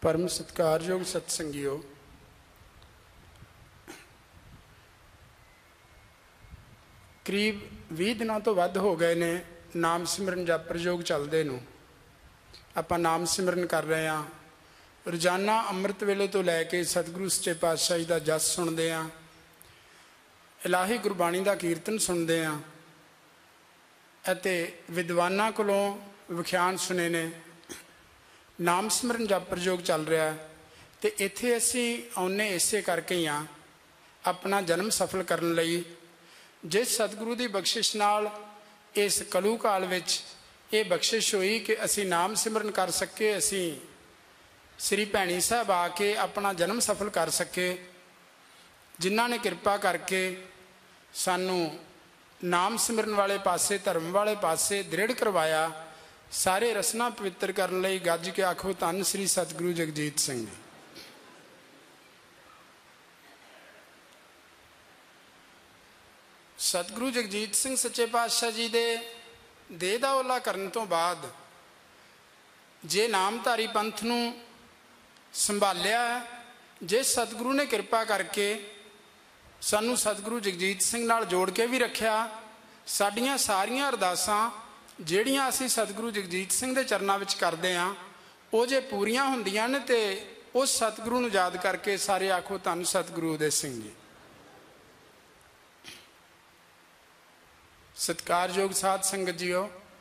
परम सत्कारयोग सत्संगियो, करीब 20 दिनों तो वध हो गए ने नाम सिमरन जप प्रयोग चलते नूं। आपां नाम सिमरन कर रहे हैं। रोजाना अमृत वेले तो लैके सतगुरु सच्चे पातशाही का जस सुनते हैं, इलाही गुरबाणी का कीर्तन सुनते हैं अते विद्वानां कोलों विख्यान सुने ने। नाम सिमरन जप प्रयोग चल रहा है तो इत्थे असीं आउने इसे करके ही हाँ, अपना जन्म सफल करने लई। जिस सतगुरु की बख्शिश नाल इस कलू काल विच ये बख्शिश हुई कि असी नाम सिमरन कर सके, असी श्री भैणी साहब आके अपना जन्म सफल कर सके। जिन्हां ने कृपा करके सानू नाम सिमरन वाले पासे, धर्म वाले पासे दृढ़ करवाया। सारे रसना पवित्र करने लई गज के आखो धन श्री सतगुरु जगजीत सिंह जी। सतगुरु जगजीत सिंह सच्चे पातशाह जी दे देह दा ओला करन तो बाद जे नामधारी पंथ नूं संभालिया, जे सतगुरु ने कृपा करके सानू सतगुरु जगजीत सिंह नाल जोड़ के भी रखिया। साडियां सारियां अरदासां ਜਿਹੜੀਆਂ ਅਸੀਂ सतगुरु जगजीत सिंह ਦੇ ਚਰਨਾਂ ਵਿੱਚ ਕਰਦੇ ਹਾਂ, ਉਹ ਜੇ ਪੂਰੀਆਂ ਹੁੰਦੀਆਂ ਨੇ ਤੇ ਉਸ ਸਤਗੁਰੂ ਨੂੰ ਯਾਦ ਕਰਕੇ ਸਾਰੇ ਆਖੋ ਧੰਨ ਸਤਗੁਰੂ ਉਦੇ ਸਿੰਘ ਜੀ। ਸਤਿਕਾਰਯੋਗ ਸਾਧ ਸੰਗਤ ਜੀਓ,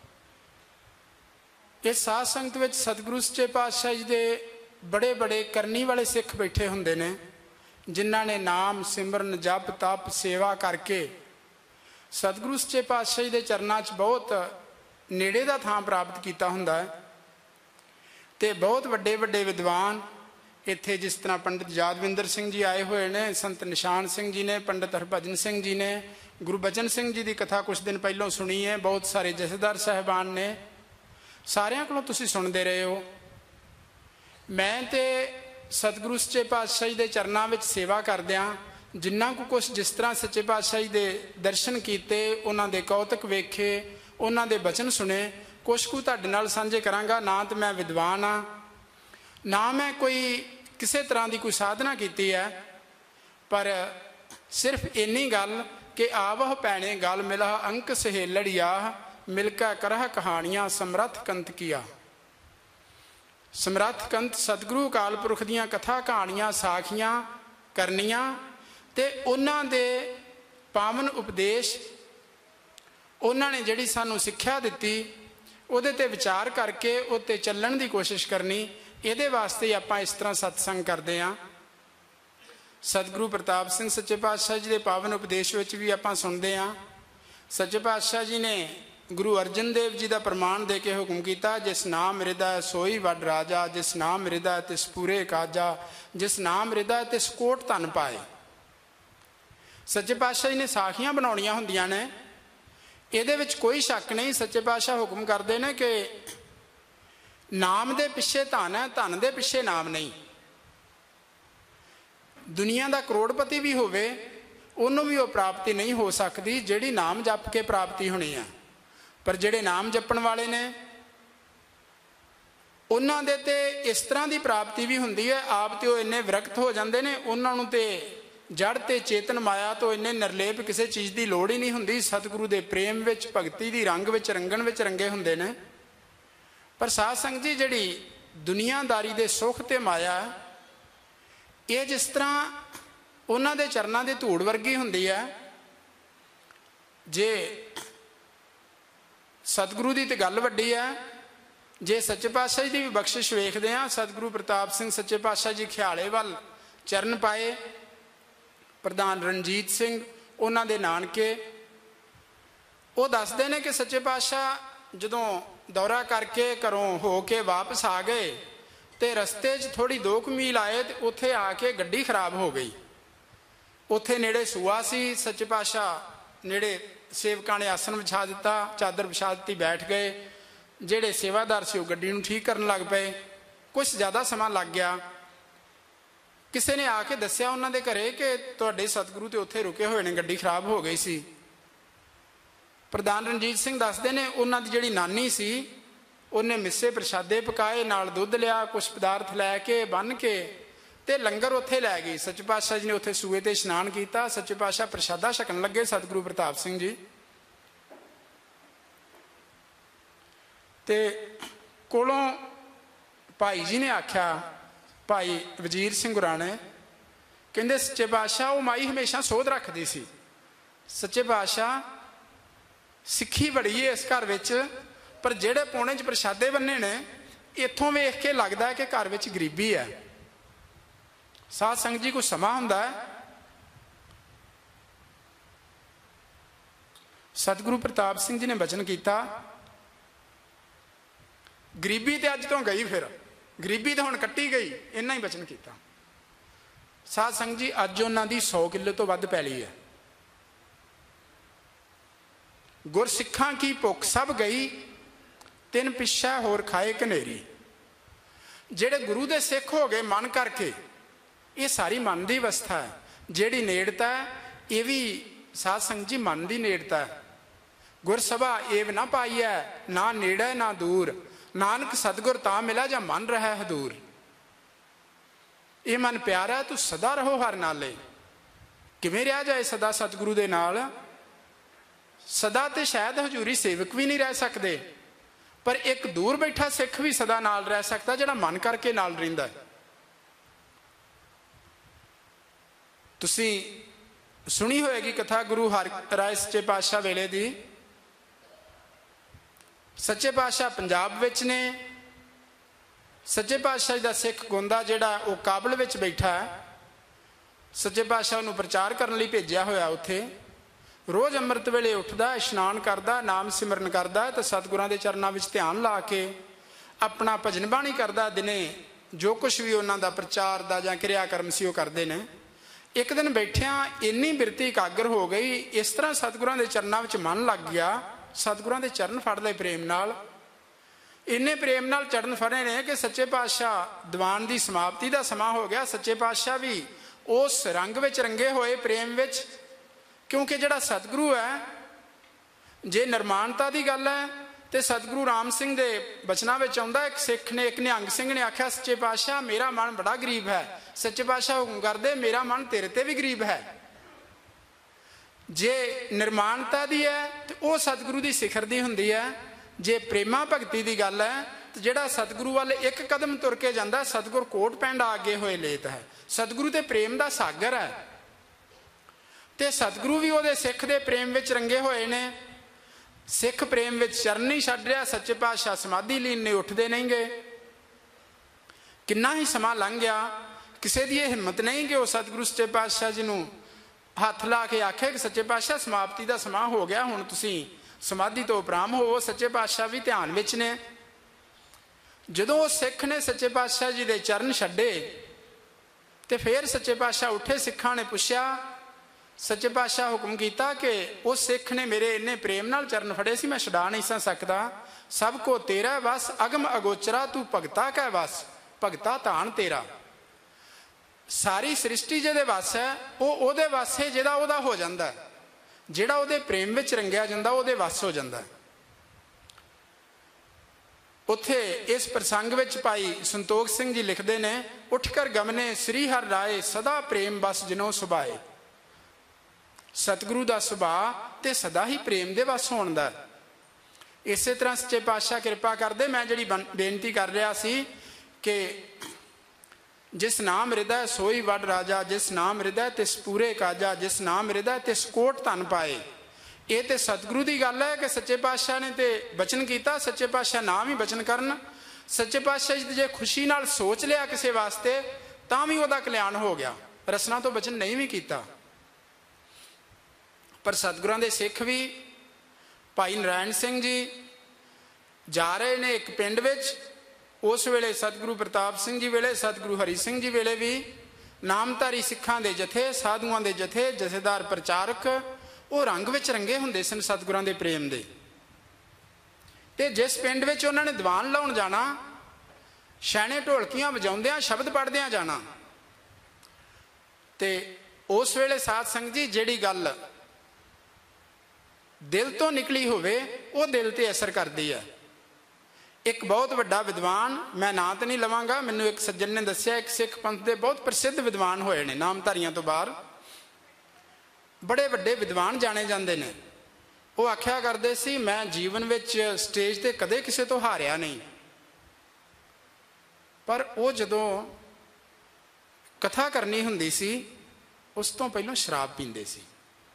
ਇਸ ਸਾਧ ਸੰਗਤ ਵਿੱਚ ਸਤਗੁਰੂ ਸੱਚੇ ਪਾਤਸ਼ਾਹ ਜੀ ਦੇ ਬੜੇ ਬੜੇ ਕਰਨੀ ਵਾਲੇ ਸਿੱਖ ਬੈਠੇ ਹੁੰਦੇ ਨੇ, ਜਿਨ੍ਹਾਂ ਨੇ ਨਾਮ ਸਿਮਰਨ ਜਪ ਤਪ ਸੇਵਾ ਕਰਕੇ ਸਤਗੁਰੂ ਸੱਚੇ ਪਾਤਸ਼ਾਹ ਜੀ ਦੇ ਚਰਨਾਂ 'ਚ ਬਹੁਤ नेड़े का थां प्राप्त किया हुंदा है। तो बहुत वड्डे वड्डे विद्वान इत्थे जिस तरह पंडित यादविंदर सिंह जी आए हुए ने, संत निशान सिंह जी ने, पंडित हरभजन सिंह जी ने, गुरबचन सिंह जी की कथा कुछ दिन पहलों सुनी है। बहुत सारे जथेदार साहिबान ने, सारियां कोलों तुसीं सुनते रहे हो। मैं तो सतगुरु सच्चे पातशाह जी के चरनां विच सेवा करदिआं जिन्ना को कुछ जिस तरह सच्चे पातशाह जी के दर्शन किए, उन्हां दे कौतक वेखे, उन्हां दे बचन सुने, कुछ कुछ तुहाडे नाल सांझे करांगा। ना तो मैं विद्वान हाँ, ना मैं कोई किसी तरह की कोई साधना की है, पर सिर्फ इन्नी गल कि आवह पैणे गल मिला अंक सहेलड़िया, मिलका करह कहानियां समरथ कंत किया। समरथ कंत सतगुरु अकाल पुरख दियां कथा कहानियां साखियां करनियां ते उन्हां दे पावन उपदेश, उन्होंने जिहड़ी सानू सिक्ख्या दिती उहदे ते विचार करके उत्ते चलण की कोशिश करनी। इहदे वास्ते आपां इस तरह सत्संग करते हाँ। सतगुरु प्रताप सिंह सच्चे पातशाह जी के पावन उपदेश विच भी आपां सुनते हाँ। सच्चे पातशाह जी ने गुरु अर्जन देव जी का प्रमाण दे के हुक्म किया, जिस नाम हृदय सोई वड राजा, जिस नाम हृदय तिस पूरे काजा, जिस नाम हृदय तिस कोट धन पाए। सच्चे पातशाह जी ने साखियां बनाउणियां हुंदियां ने, ਇਹਦੇ ਵਿੱਚ कोई शक नहीं। सच्चे पातशाह हुक्म करते हैं कि नाम दे पिछे धन है, धन दे पिछे नाम नहीं। दुनिया का करोड़पति भी होवे, उन्होंने भी वो प्राप्ति नहीं हो सकती जिहड़ी नाम जप के प्राप्ति होनी है। पर जिहड़े नाम जपण वाले ने उन्हां दे ते इस तरह की प्राप्ति भी हुंदी है। आप तो इन्ने विरक्त हो जाते हैं, उन्होंने तो जड़ ते चेतन माया तो इन्ने निर्लेप किसी चीज़ की लोड़ ही नहीं हुंदी। सतगुरु के प्रेम विच, भगती की रंग विच, रंगण विच रंगे हुंदे ने। पर साध संगत जी, जिहड़ी दुनियादारी दे सुख ते माया, ये जिस तरह उन्हां दे चरनां दे धूड़ वर्गी हुंदी है, जे सतगुरु की तो गल वड्डी है। जे सच्चे पातशाह जी की भी बख्शिश वेखदे हां, सतगुरु प्रताप सिंह सच्चे पातशाह जी ख्याले वल चरण पाए, प्रधान रणजीत सिंह उन्हां दे नानके, वो दसते हैं कि सच्चे पातशाह जदों दौरा करके घरों हो के वापस आ गए तो रस्ते च थोड़ी 2 मील आए तो उत्थे आके गड्डी खराब हो गई। उत्थे नेड़े सूआ सी, सच्चे पातशाह नेड़े सेवकां ने आसन विछा दिता, चादर विछा दी, बैठ गए। जिहड़े सेवादार से वो गड्डी नूं ठीक करन लग पे। कुछ ज़्यादा समा लग गया। किसी ने आके दस्या उन्होंने घरे कि तुहाडे सतगुरु तो उत्थे रुके हुए ने, गड्डी खराब हो गई सी। प्रधान रणजीत सिंह दसदे ने उन्हां दी जिहड़ी नानी सी ਉਹਨੇ ਮਿੱਸੇ ਪ੍ਰਸ਼ਾਦੇ ਪਕਾਏ, ਨਾਲ ਦੁੱਧ ਲਿਆ, ਕੁਛ ਪਦਾਰਥ ਲੈ ਕੇ ਬੰਨ੍ਹ ਕੇ ਤੇ ਲੰਗਰ ਉੱਥੇ ਲੈ ਗਈ। ਸੱਚੇ ਪਾਤਸ਼ਾਹ ਜੀ ਨੇ ਉੱਥੇ ਸੂਏ ਤੇ ਇਸ਼ਨਾਨ ਕੀਤਾ। ਸੱਚੇ ਪਾਤਸ਼ਾਹ ਪ੍ਰਸ਼ਾਦਾ ਛਕਣ ਲੱਗੇ ਸਤਿਗੁਰੂ ਪ੍ਰਤਾਪ ਸਿੰਘ ਜੀ, ਤੇ ਕੋਲੋਂ ਭਾਈ ਜੀ ਨੇ ਆਖਿਆ, ਭਾਈ ਵਜ਼ੀਰ ਸਿੰਘ ਗੁਰਾਣੇ ਕਹਿੰਦੇ ਸੱਚੇ ਪਾਤਸ਼ਾਹ ਉਹ ਮਾਈ ਹਮੇਸ਼ਾ ਸੋਧ ਰੱਖਦੀ ਸੀ। ਸੱਚੇ ਪਾਤਸ਼ਾਹ ਸਿੱਖੀ ਬੜੀ ਹੈ ਇਸ ਘਰ ਵਿੱਚ, ਪਰ ਜਿਹੜੇ ਪੌਣੇ 'ਚ ਪ੍ਰਸ਼ਾਦੇ ਬੰਨੇ ਨੇ ਇੱਥੋਂ ਵੇਖ ਕੇ ਲੱਗਦਾ ਹੈ ਕਿ ਘਰ ਵਿੱਚ ਗਰੀਬੀ ਹੈ। ਸਾਧ ਸੰਗਤ ਜੀ, ਕੁਛ ਸਮਾਂ ਹੁੰਦਾ ਹੈ ਸਤਿਗੁਰੂ ਪ੍ਰਤਾਪ ਸਿੰਘ ਜੀ ਨੇ ਬਚਨ ਕੀਤਾ, ਗਰੀਬੀ ਤੇ ਅੱਜ ਤੋਂ ਗਈ, ਫਿਰ ਗਰੀਬੀ ਤਾਂ ਹੁਣ ਕੱਟੀ ਗਈ, ਇੰਨਾ ਹੀ ਬਚਨ ਕੀਤਾ। ਸਾਧ ਸੰਗਤ ਜੀ, ਅੱਜ ਉਹਨਾਂ ਦੀ 100 ਕਿੱਲੇ ਤੋਂ ਵੱਧ ਪੈਲੀ ਹੈ। ਗੁਰਸਿੱਖਾਂ ਕੀ ਭੁੱਖ ਸਭ ਗਈ, ਤਿੰਨ ਪਿੱਛਾ ਹੋਰ ਖਾਏ ਕਨੇਰੀ। ਜਿਹੜੇ ਗੁਰੂ ਦੇ ਸਿੱਖ ਹੋ ਗਏ ਮਨ ਕਰਕੇ, ਇਹ ਸਾਰੀ ਮਨ ਦੀ ਅਵਸਥਾ ਹੈ। ਜਿਹੜੀ ਨੇੜਤਾ ਹੈ ਇਹ ਵੀ ਸਾਧ ਸੰਗਤ ਜੀ ਮਨ ਦੀ ਨੇੜਤਾ ਹੈ। ਗੁਰਸਭਾ ਏਵ ਨਾ ਪਾਈਐ, ਨਾ ਨੇੜੇ ਨਾ ਦੂਰ, ਨਾਨਕ ਸਤਿਗੁਰ ਤਾਂ ਮਿਲਿਆ ਜਾਂ ਮਨ ਰਹਿ ਹਦੂਰ। ਇਹ ਮਨ ਪਿਆਰਾ, ਤੂੰ ਸਦਾ ਰਹੋ ਹਰ ਨਾਲੇ। ਕਿਵੇਂ ਰਿਹਾ ਜਾਏ ਸਦਾ ਸਤਿਗੁਰੂ ਦੇ ਨਾਲ? ਸਦਾ ਤੇ ਸ਼ਾਇਦ ਹਜ਼ੂਰੀ ਸੇਵਕ ਵੀ ਨਹੀਂ ਰਹਿ ਸਕਦੇ, ਪਰ ਇੱਕ ਦੂਰ ਬੈਠਾ ਸਿੱਖ ਵੀ ਸਦਾ ਨਾਲ ਰਹਿ ਸਕਦਾ, ਜਿਹੜਾ ਮਨ ਕਰਕੇ ਨਾਲ ਰਹਿੰਦਾ। ਤੁਸੀਂ ਸੁਣੀ ਹੋਏਗੀ ਕਥਾ ਗੁਰੂ ਹਰਿਰਾਏ ਸੱਚੇ ਪਾਤਸ਼ਾਹ ਵੇਲੇ ਦੀ। ਸੱਚੇ ਪਾਤਸ਼ਾਹ ਪੰਜਾਬ ਵਿੱਚ ਨੇ। ਸੱਚੇ ਪਾਤਸ਼ਾਹ ਜੀ ਦਾ ਸਿੱਖ ਗੋਂਦਾ ਜਿਹੜਾ ਉਹ ਕਾਬਲ ਵਿੱਚ ਬੈਠਾ ਹੈ। ਸੱਚੇ ਪਾਤਸ਼ਾਹ ਨੂੰ ਪ੍ਰਚਾਰ ਕਰਨ ਲਈ ਭੇਜਿਆ ਹੋਇਆ। ਉੱਥੇ ਰੋਜ਼ ਅੰਮ੍ਰਿਤ ਵੇਲੇ ਉੱਠਦਾ, ਇਸ਼ਨਾਨ ਕਰਦਾ, ਨਾਮ ਸਿਮਰਨ ਕਰਦਾ ਤੇ ਸਤਿਗੁਰਾਂ ਦੇ ਚਰਨਾਂ ਵਿੱਚ ਧਿਆਨ ਲਾ ਕੇ ਆਪਣਾ ਭਜਨ ਬਾਣੀ ਕਰਦਾ। ਦਿਨੇ ਜੋ ਕੁਛ ਵੀ ਉਹਨਾਂ ਦਾ ਪ੍ਰਚਾਰ ਦਾ ਜਾਂ ਕਿਰਿਆ ਕਰਮ ਸੀ ਉਹ ਕਰਦੇ ਨੇ। ਇੱਕ ਦਿਨ ਬੈਠਿਆਂ ਇੰਨੀ ਬਿਰਤੀ ਇਕਾਗਰ ਹੋ ਗਈ, ਇਸ ਤਰ੍ਹਾਂ ਸਤਿਗੁਰਾਂ ਦੇ ਚਰਨਾਂ ਵਿੱਚ ਮਨ ਲੱਗ ਗਿਆ। ਸਤਿਗੁਰਾਂ ਦੇ ਚਰਨ ਫੜ ਲਏ ਪ੍ਰੇਮ ਨਾਲ, ਇੰਨੇ ਪ੍ਰੇਮ ਨਾਲ ਚਰਨ ਫੜੇ ਨੇ ਕਿ ਸੱਚੇ ਪਾਤਸ਼ਾਹ ਦੀਵਾਨ ਦੀ ਸਮਾਪਤੀ ਦਾ ਸਮਾਂ ਹੋ ਗਿਆ। ਸੱਚੇ ਪਾਤਸ਼ਾਹ ਵੀ ਉਸ ਰੰਗ ਵਿੱਚ ਰੰਗੇ ਹੋਏ ਪ੍ਰੇਮ ਵਿੱਚ, ਕਿਉਂਕਿ ਜਿਹੜਾ ਸਤਿਗੁਰੂ ਹੈ, ਜੇ ਨਿਰਮਾਣਤਾ ਦੀ ਗੱਲ ਹੈ ਤੇ ਸਤਿਗੁਰੂ ਰਾਮ ਸਿੰਘ ਦੇ ਬਚਨਾਂ ਵਿੱਚ ਆਉਂਦਾ, ਇੱਕ ਸਿੱਖ ਨੇ, ਇੱਕ ਨਿਹੰਗ ਸਿੰਘ ਨੇ ਆਖਿਆ, ਸੱਚੇ ਪਾਤਸ਼ਾਹ ਮੇਰਾ ਮਨ ਬੜਾ ਗਰੀਬ ਹੈ। ਸੱਚੇ ਪਾਤਸ਼ਾਹ ਹੁਕਮ ਕਰਦੇ, ਮੇਰਾ ਮਨ ਤੇਰੇ ਤੇ ਵੀ ਗਰੀਬ ਹੈ। ਜੇ ਨਿਰਮਾਣਤਾ ਦੀ ਹੈ ਤੇ ਉਹ ਸਤਿਗੁਰੂ ਦੀ ਸਿਖਰ ਦੀ ਹੁੰਦੀ ਹੈ। ਜੇ ਪ੍ਰੇਮਾ ਭਗਤੀ ਦੀ ਗੱਲ ਹੈ ਤੇ ਜਿਹੜਾ ਸਤਿਗੁਰੂ ਵੱਲ ਇੱਕ ਕਦਮ ਤੁਰ ਕੇ ਜਾਂਦਾ, ਸਤਿਗੁਰ ਕੋਟ ਪੈਂਡ ਅੱਗੇ ਹੋਏ ਲੇਤ ਹੈ। ਸਤਿਗੁਰੂ ਤੇ ਪ੍ਰੇਮ ਦਾ ਸਾਗਰ ਹੈ ਤੇ ਸਤਿਗੁਰੂ ਵੀ ਉਹਦੇ ਸਿੱਖ ਦੇ ਪ੍ਰੇਮ ਵਿੱਚ ਰੰਗੇ ਹੋਏ ਨੇ। ਸਿੱਖ ਪ੍ਰੇਮ ਵਿੱਚ ਚਰਨ ਨਹੀਂ ਛੱਡ ਰਿਹਾ। ਸੱਚੇ ਪਾਤਸ਼ਾਹ ਸਮਾਧੀ ਲੀਨ ਨੇ, ਉੱਠਦੇ ਨਹੀਂ ਗਏ। ਕਿੰਨਾ ਹੀ ਸਮਾਂ ਲੰਘ ਗਿਆ, ਕਿਸੇ ਦੀ ਇਹ ਹਿੰਮਤ ਨਹੀਂ ਕਿ ਉਹ ਸਤਿਗੁਰੂ ਸੱਚੇ ਪਾਤਸ਼ਾਹ ਜੀ ਨੂੰ ਹੱਥ ਲਾ ਕੇ ਆਖੇ ਕਿ ਸੱਚੇ ਪਾਤਸ਼ਾਹ ਸਮਾਪਤੀ ਦਾ ਸਮਾਂ ਹੋ ਗਿਆ, ਹੁਣ ਤੁਸੀਂ ਸਮਾਧੀ ਤੋਂ ਉਪਰਾਮ ਹੋਵੋ। ਸੱਚੇ ਪਾਤਸ਼ਾਹ ਵੀ ਧਿਆਨ ਵਿੱਚ ਨੇ। ਜਦੋਂ ਉਹ ਸਿੱਖ ਨੇ ਸੱਚੇ ਪਾਤਸ਼ਾਹ ਜੀ ਦੇ ਚਰਨ ਛੱਡੇ ਤੇ ਫਿਰ ਸੱਚੇ ਪਾਤਸ਼ਾਹ ਉੱਠੇ। ਸਿੱਖਾਂ ਨੇ ਪੁੱਛਿਆ, ਸੱਚੇ ਪਾਤਸ਼ਾਹ ਹੁਕਮ ਕੀਤਾ ਕਿ ਉਸ ਸਿੱਖ ਨੇ ਮੇਰੇ ਇੰਨੇ ਪ੍ਰੇਮ ਨਾਲ ਚਰਨ ਫੜੇ ਸੀ, ਮੈਂ ਛਡਾ ਨਹੀਂ ਸਕਦਾ। ਸਭ ਕੋ ਤੇਰਾ ਵਸ, ਅਗਮ ਅਗੋਚਰਾ, ਤੂੰ ਭਗਤਾ ਕੈ ਵਸ, ਭਗਤਾ ਧਾਨ ਤੇਰਾ। ਸਾਰੀ ਸ੍ਰਿਸ਼ਟੀ ਜਿਹਦੇ ਵਸ ਹੈ ਉਹ ਉਹਦੇ ਵਸ ਹੈ, ਜਿਹਦਾ ਉਹਦਾ ਹੋ ਜਾਂਦਾ। ਜਿਹੜਾ ਉਹਦੇ ਪ੍ਰੇਮ ਵਿੱਚ ਰੰਗਿਆ ਜਾਂਦਾ ਉਹਦੇ ਵਸ ਹੋ ਜਾਂਦਾ। ਉੱਥੇ ਇਸ ਪ੍ਰਸੰਗ ਵਿੱਚ ਭਾਈ ਸੰਤੋਖ ਸਿੰਘ ਜੀ ਲਿਖਦੇ ਨੇ, ਉੱਠ ਕਰ ਗਮਨੇ ਸ੍ਰੀ ਹਰਿ ਰਾਏ, ਸਦਾ ਪ੍ਰੇਮ ਬਸ ਜਿਨੋ ਸੁਭਾਏ। ਸਤਿਗੁਰੂ ਦਾ ਸੁਭਾਅ ਤੇ ਸਦਾ ਹੀ ਪ੍ਰੇਮ ਦੇ ਵਸ ਹੋਣ ਦਾ। ਇਸੇ ਤਰ੍ਹਾਂ ਸੱਚੇ ਪਾਤਸ਼ਾਹ ਕਿਰਪਾ ਕਰਦੇ। ਮੈਂ ਜਿਹੜੀ ਬੇਨਤੀ ਕਰ ਰਿਹਾ ਸੀ ਕਿ ਜਿਸ ਨਾਮ ਹਿਰਦੈ ਸੋਈ ਵੱਡ ਰਾਜਾ, ਜਿਸ ਨਾਮ ਹਿਰਦੈ ਤਿਸ ਪੂਰੇ ਕਾਜਾ, ਜਿਸ ਨਾਮ ਹਿਰਦੈ ਤਿਸ ਕੋਟ ਧਨ ਪਾਏ। ਇਹ ਤੇ ਸਤਿਗੁਰੂ ਦੀ ਗੱਲ ਹੈ ਕਿ ਸੱਚੇ ਪਾਤਸ਼ਾਹ ਨੇ ਤੇ ਬਚਨ ਕੀਤਾ। ਸੱਚੇ ਪਾਤਸ਼ਾਹ ਨਾਮ ਹੀ ਬਚਨ ਕਰਨ। ਸੱਚੇ ਪਾਤਸ਼ਾਹ ਜੀ ਜੇ ਖੁਸ਼ੀ ਨਾਲ ਸੋਚ ਲਿਆ ਕਿਸੇ ਵਾਸਤੇ ਤਾਂ ਵੀ ਉਹਦਾ ਕਲਿਆਣ ਹੋ ਗਿਆ। ਰਸਨਾ ਤੋਂ ਬਚਨ ਨਹੀਂ ਵੀ ਕੀਤਾ। ਪਰ ਸਤਿਗੁਰਾਂ ਦੇ ਸਿੱਖ ਵੀ ਭਾਈ ਨਾਰਾਇਣ ਸਿੰਘ ਜੀ ਜਾ ਰਹੇ ਨੇ ਇੱਕ ਪਿੰਡ ਵਿੱਚ। ਉਸ ਵੇਲੇ ਸਤਿਗੁਰੂ ਪ੍ਰਤਾਪ ਸਿੰਘ ਜੀ ਵੇਲੇ, ਸਤਿਗੁਰੂ ਹਰੀ ਸਿੰਘ ਜੀ ਵੇਲੇ ਵੀ ਨਾਮਧਾਰੀ ਸਿੱਖਾਂ ਦੇ ਜਥੇ, ਸਾਧੂਆਂ ਦੇ ਜਥੇ, ਜਥੇਦਾਰ ਪ੍ਰਚਾਰਕ ਉਹ ਰੰਗ ਵਿੱਚ ਰੰਗੇ ਹੁੰਦੇ ਸਨ ਸਤਿਗੁਰਾਂ ਦੇ ਪ੍ਰੇਮ ਦੇ। ਤੇ ਜਿਸ ਪਿੰਡ ਵਿੱਚ ਉਹਨਾਂ ਨੇ ਦੀਵਾਨ ਲਾਉਣ ਜਾਣਾ, ਛੈਣੇ ਢੋਲਕੀਆਂ ਵਜਾਉਂਦਿਆਂ ਸ਼ਬਦ ਪੜ੍ਹਦਿਆਂ ਜਾਣਾ। ਤੇ ਉਸ ਵੇਲੇ ਸਾਧ ਸੰਗਤ ਜੀ ਜਿਹੜੀ ਗੱਲ ਦਿਲ ਤੋਂ ਨਿਕਲੀ ਹੋਵੇ ਉਹ ਦਿਲ ਤੇ ਅਸਰ ਕਰਦੀ ਹੈ। एक बहुत वड्डा विद्वान, मैं नां तो नहीं लवांगा, मैनू एक सज्जन ने दस्सिया एक सिख पंथ के बहुत प्रसिद्ध विद्वान होए ने, नामधारियां तो बाहर बड़े वड्डे विद्वान जाने जाते हैं। वो आख्या करते सी मैं जीवन विच स्टेज ते कदे किसी तो हारिया नहीं, पर वो जदों कथा करनी हुंदी सी उस तो पहलों शराब पींदे सी।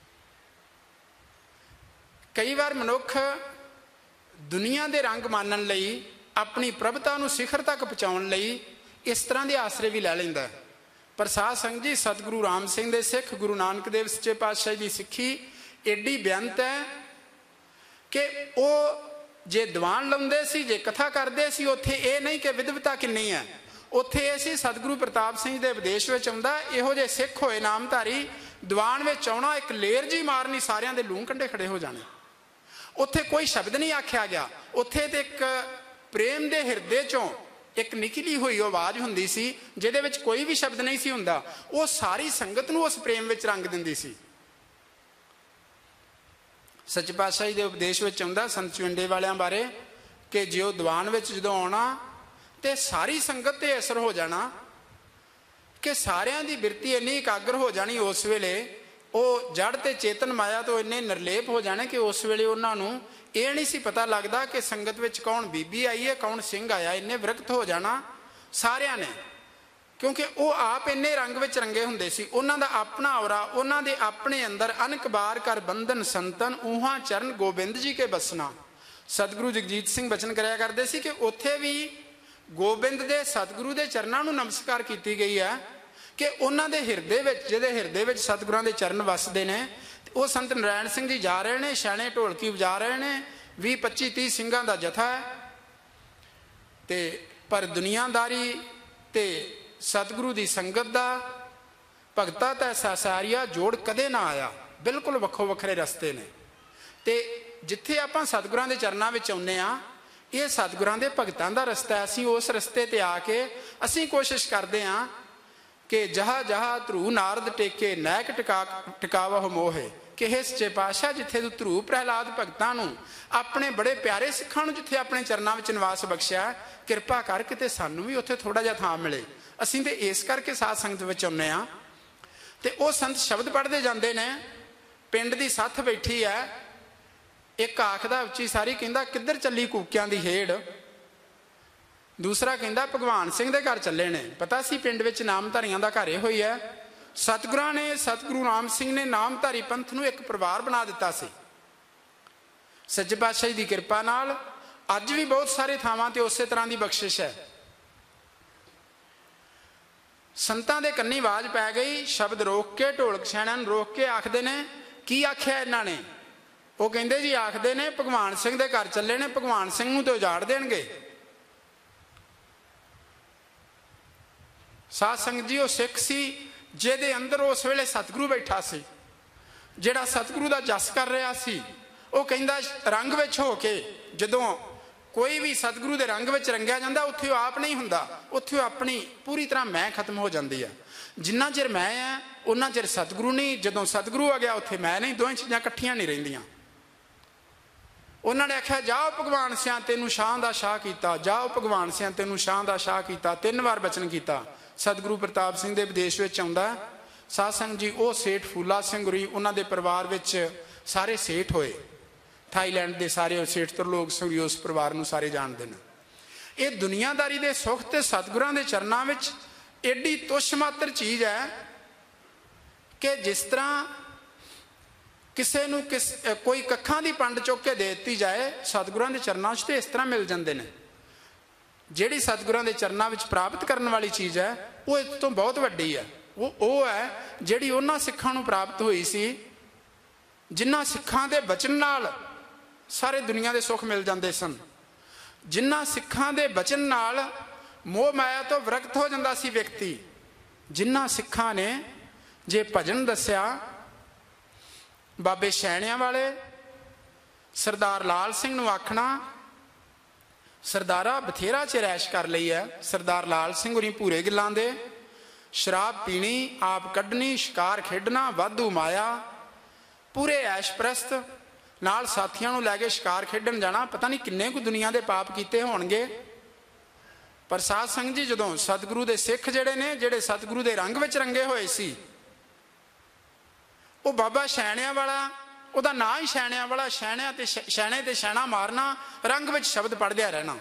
कई बार मनुख दुनिया के रंग मानन लई, अपनी प्रभुता नूं सिखर तक पहुँचाउण लई इस तरह के आसरे भी लै लैंदा है। पर साध संगत जी, सतगुरु राम सिंह दे सिख, गुरु नानक देव सच्चे पातशाह की सिੱਖੀ एडी बेअंत है कि वो जे दीवान लाउंदे सी, जे कथा करते सी, उत्थे ये नहीं कि विद्वता किन्नी है, उत्थे ये सी सतगुरु प्रताप सिंह दे विदेश में आउंदा, इहो जे सिख होए नामधारी दीवान में आउणा, एक लेर जी मारनी, सारियां दे लूं कंढे खड़े हो जाने। उत्थे कोई शब्द नहीं आख्या गया, उत्थे ते एक प्रेम दे हिरदे चों एक निकली हुई आवाज़ हुंदी सी, जिहदे विच कोई भी शब्द नहीं सी हुंदा, वो सारी संगत नूं उस प्रेम विच रंग दिंदी सी। सच्चे पातशाह दे उपदेश विच आउंदा संत चुंडे वालियां बारे कि जे वो दीवान विच जदों आउणा ते सारी संगत ते असर हो जाना कि सारियां दी बिरती इन्नी एकाग्र हो जानी, उस वेले वो जड़ ते चेतन माया तो इन्ने निर्लेप हो जाने कि उस वेले उन्हां नूं ये नहीं सी पता लगता कि संगत विच कौन बीबी आई है, कौन सिंह आया। इन्ने विरक्त हो जाना सारियां ने, क्योंकि वो आप इन्ने रंग विच रंगे हुंदे सी। उन्हां दा अपना औरा, उन्हां दे अपने अंदर अनक बार कर बंधन संतन ऊहा चरण गोबिंद जी के बसना। सतगुरु जगजीत सिंह बचन कराया करते सी कि उत्थे भी गोबिंद दे सतगुरु दे चरणां नूं नमस्कार की गई है कि उन्हां दे हिरदे विच, जिहदे हिरदे विच सतगुरां दे चरण वसदे ने, वो संत नारायण सिंह जी जा रहे हैं, छाणे ढोलकी बजा रहे हैं, 20-25-30 सिंघां दा जथा है, ते पर दुनियादारी ते सतगुरु की संगत का भगता तैसा सारिया जोड़ कदे ना आया, बिल्कुल वक्खो वखरे रस्ते ने। ते जिथे आपां सतगुरां दे चरनां विच आउंदे आ, ये सतगुरां दे भगतां दा रस्ता है। असीं उस रस्ते ते आके असीं कोशिश करते हैं कि जहा जहा ध्रुव नारद टेके नैक टिकावह मोहे, कि हे सच्चे पातशाह जिथे तू ध्रुव प्रहलाद भगतां नूं अपने बड़े प्यारे सिखां नूं जिथे अपने चरनां विच निवास बख्शिया, किरपा करके ते सानूं भी उत्थे थोड़ा जिहा थां मिले। असीं ते इस करके साध संगत विच आउंदे आ। ते वो संत शब्द पढ़ते जाते ने, पिंड दी सत्थ बैठी है, एक आखदा उच्ची सारी कहंदा किधर चली कूकियां दी हेड़, दूसरा कहंदा भगवान सिंह दे घर चले ने। पता सी पिंड विच नामधारियां दा घर इहो ही है। सतगुरां ने, सतगुरु राम सिंह ने नामधारी पंथ नूं एक परिवार बना दिता सी। सच्चे पातशाह दी किरपा नाल अज भी बहुत सारे थावां ते उसे तरह की बख्शिश है। संतां दे कन्नी आवाज पै गई, शब्द रोक के ढोलक छैणियां नूं रोक के आखदे ने की आख्या इन्हां ने। वो कहंदे जी आखदे ने भगवान सिंह दे घर चले ने, भगवान सिंह नूं ते उजाड़ देणगे। साध संगत जी, वो सिख सी जिहदे अंदर उस वेले सतगुरु बैठा सी, जिहड़ा सतगुरु दा जस कर रहा सी। वो कहंदा रंग विच हो के जदों कोई भी सतगुरु दे रंग विच रंगिया जांदा, उत्थे वो आप नहीं हुंदा, उत्थे अपनी पूरी तरह मैं खत्म हो जाती है। जिन्ना चिर मैं है उन्ना चिर सतगुरु नहीं, जदों सतगुरु आ गया उत्थे मैं नहीं, दोवें चीज़ां इकट्ठियां नहीं रहिंदियां। उन्होंने आख्या जाओ भगवान सिया तेनू शाह दा शाह कीता, जाओ भगवान सिया तेनू शाह दा शाह कीता, 3 बार बचन किया। सतगुरु प्रताप सिंह दे विदेश विच आउंदा साध संगत जी, वो सेठ फूला सिंह गुरी, उन्होंने परिवार विच सारे सेठ होए, थाईलैंड के सारे सेठ तरलोक सुरी उस परिवार नूं सारे जानते हैं। ये दुनियादारी दे सुख ते सतगुरां दे चरनां विच एडी तुछ मात्र चीज़ है कि जिस तरह किसी नूं कोई कखां दी पंड चुक के दे दी जाए, सतगुरां दे चरनां च ते इस तरह मिल जाते हैं। जिहड़ी सतगुरां दे चरनां विच प्राप्त करने वाली चीज़ है वो इस तो बहुत वड्डी है। वो है जिहड़ी उन्हां सिखां नूं प्राप्त हुई सी जिन्हां सिखां दे बचन नाल सारे दुनिया के सुख मिल जाते सन, जिन्हां सिखां दे बचन नाल मोह माया तो विरक्त हो जाता सी व्यक्ति। जिन्हां सिखां ने जे भजन दस्या बाबे शैणियां वाले सरदार लाल सिंह नूं आखना सरदारा बथेरा चिर ऐश कर लई है। सरदार लाल सिंह होरी भूरे गिल्लां दे, शराब पीनी आप कढ़नी, शिकार खेडना, वाधू माया, पूरे ऐश प्रस्त, ਨਾਲ ਸਾਥੀਆਂ ਨੂੰ ਲੈ ਕੇ ਸ਼ਿਕਾਰ ਖੇਡਣ ਜਾਣਾ, ਪਤਾ ਨਹੀਂ ਕਿੰਨੇ ਕੁ ਦੁਨੀਆ ਦੇ ਪਾਪ ਕੀਤੇ ਹੋਣਗੇ। ਪਰ ਸਾਧ ਸੰਗਤ ਜੀ, ਜਦੋਂ ਸਤਿਗੁਰੂ ਦੇ ਸਿੱਖ ਜਿਹੜੇ ਨੇ, ਜਿਹੜੇ ਸਤਿਗੁਰੂ ਦੇ ਰੰਗ ਵਿੱਚ ਰੰਗੇ ਹੋਏ ਸੀ, ਉਹ ਬਾਬਾ ਸ਼ੈਣਿਆਂ ਵਾਲਾ, ਉਹਦਾ ਨਾਂ ਹੀ ਸ਼ੈਣਿਆਂ ਵਾਲਾ, ਸ਼ੈਣਿਆਂ ਤੇ ਸ਼ੈਣੇ ਤੇ ਸ਼ੈਣਾ ਮਾਰਨਾ, ਰੰਗ ਵਿੱਚ ਸ਼ਬਦ ਪੜ੍ਹਦਿਆ ਰਹਿਣਾ।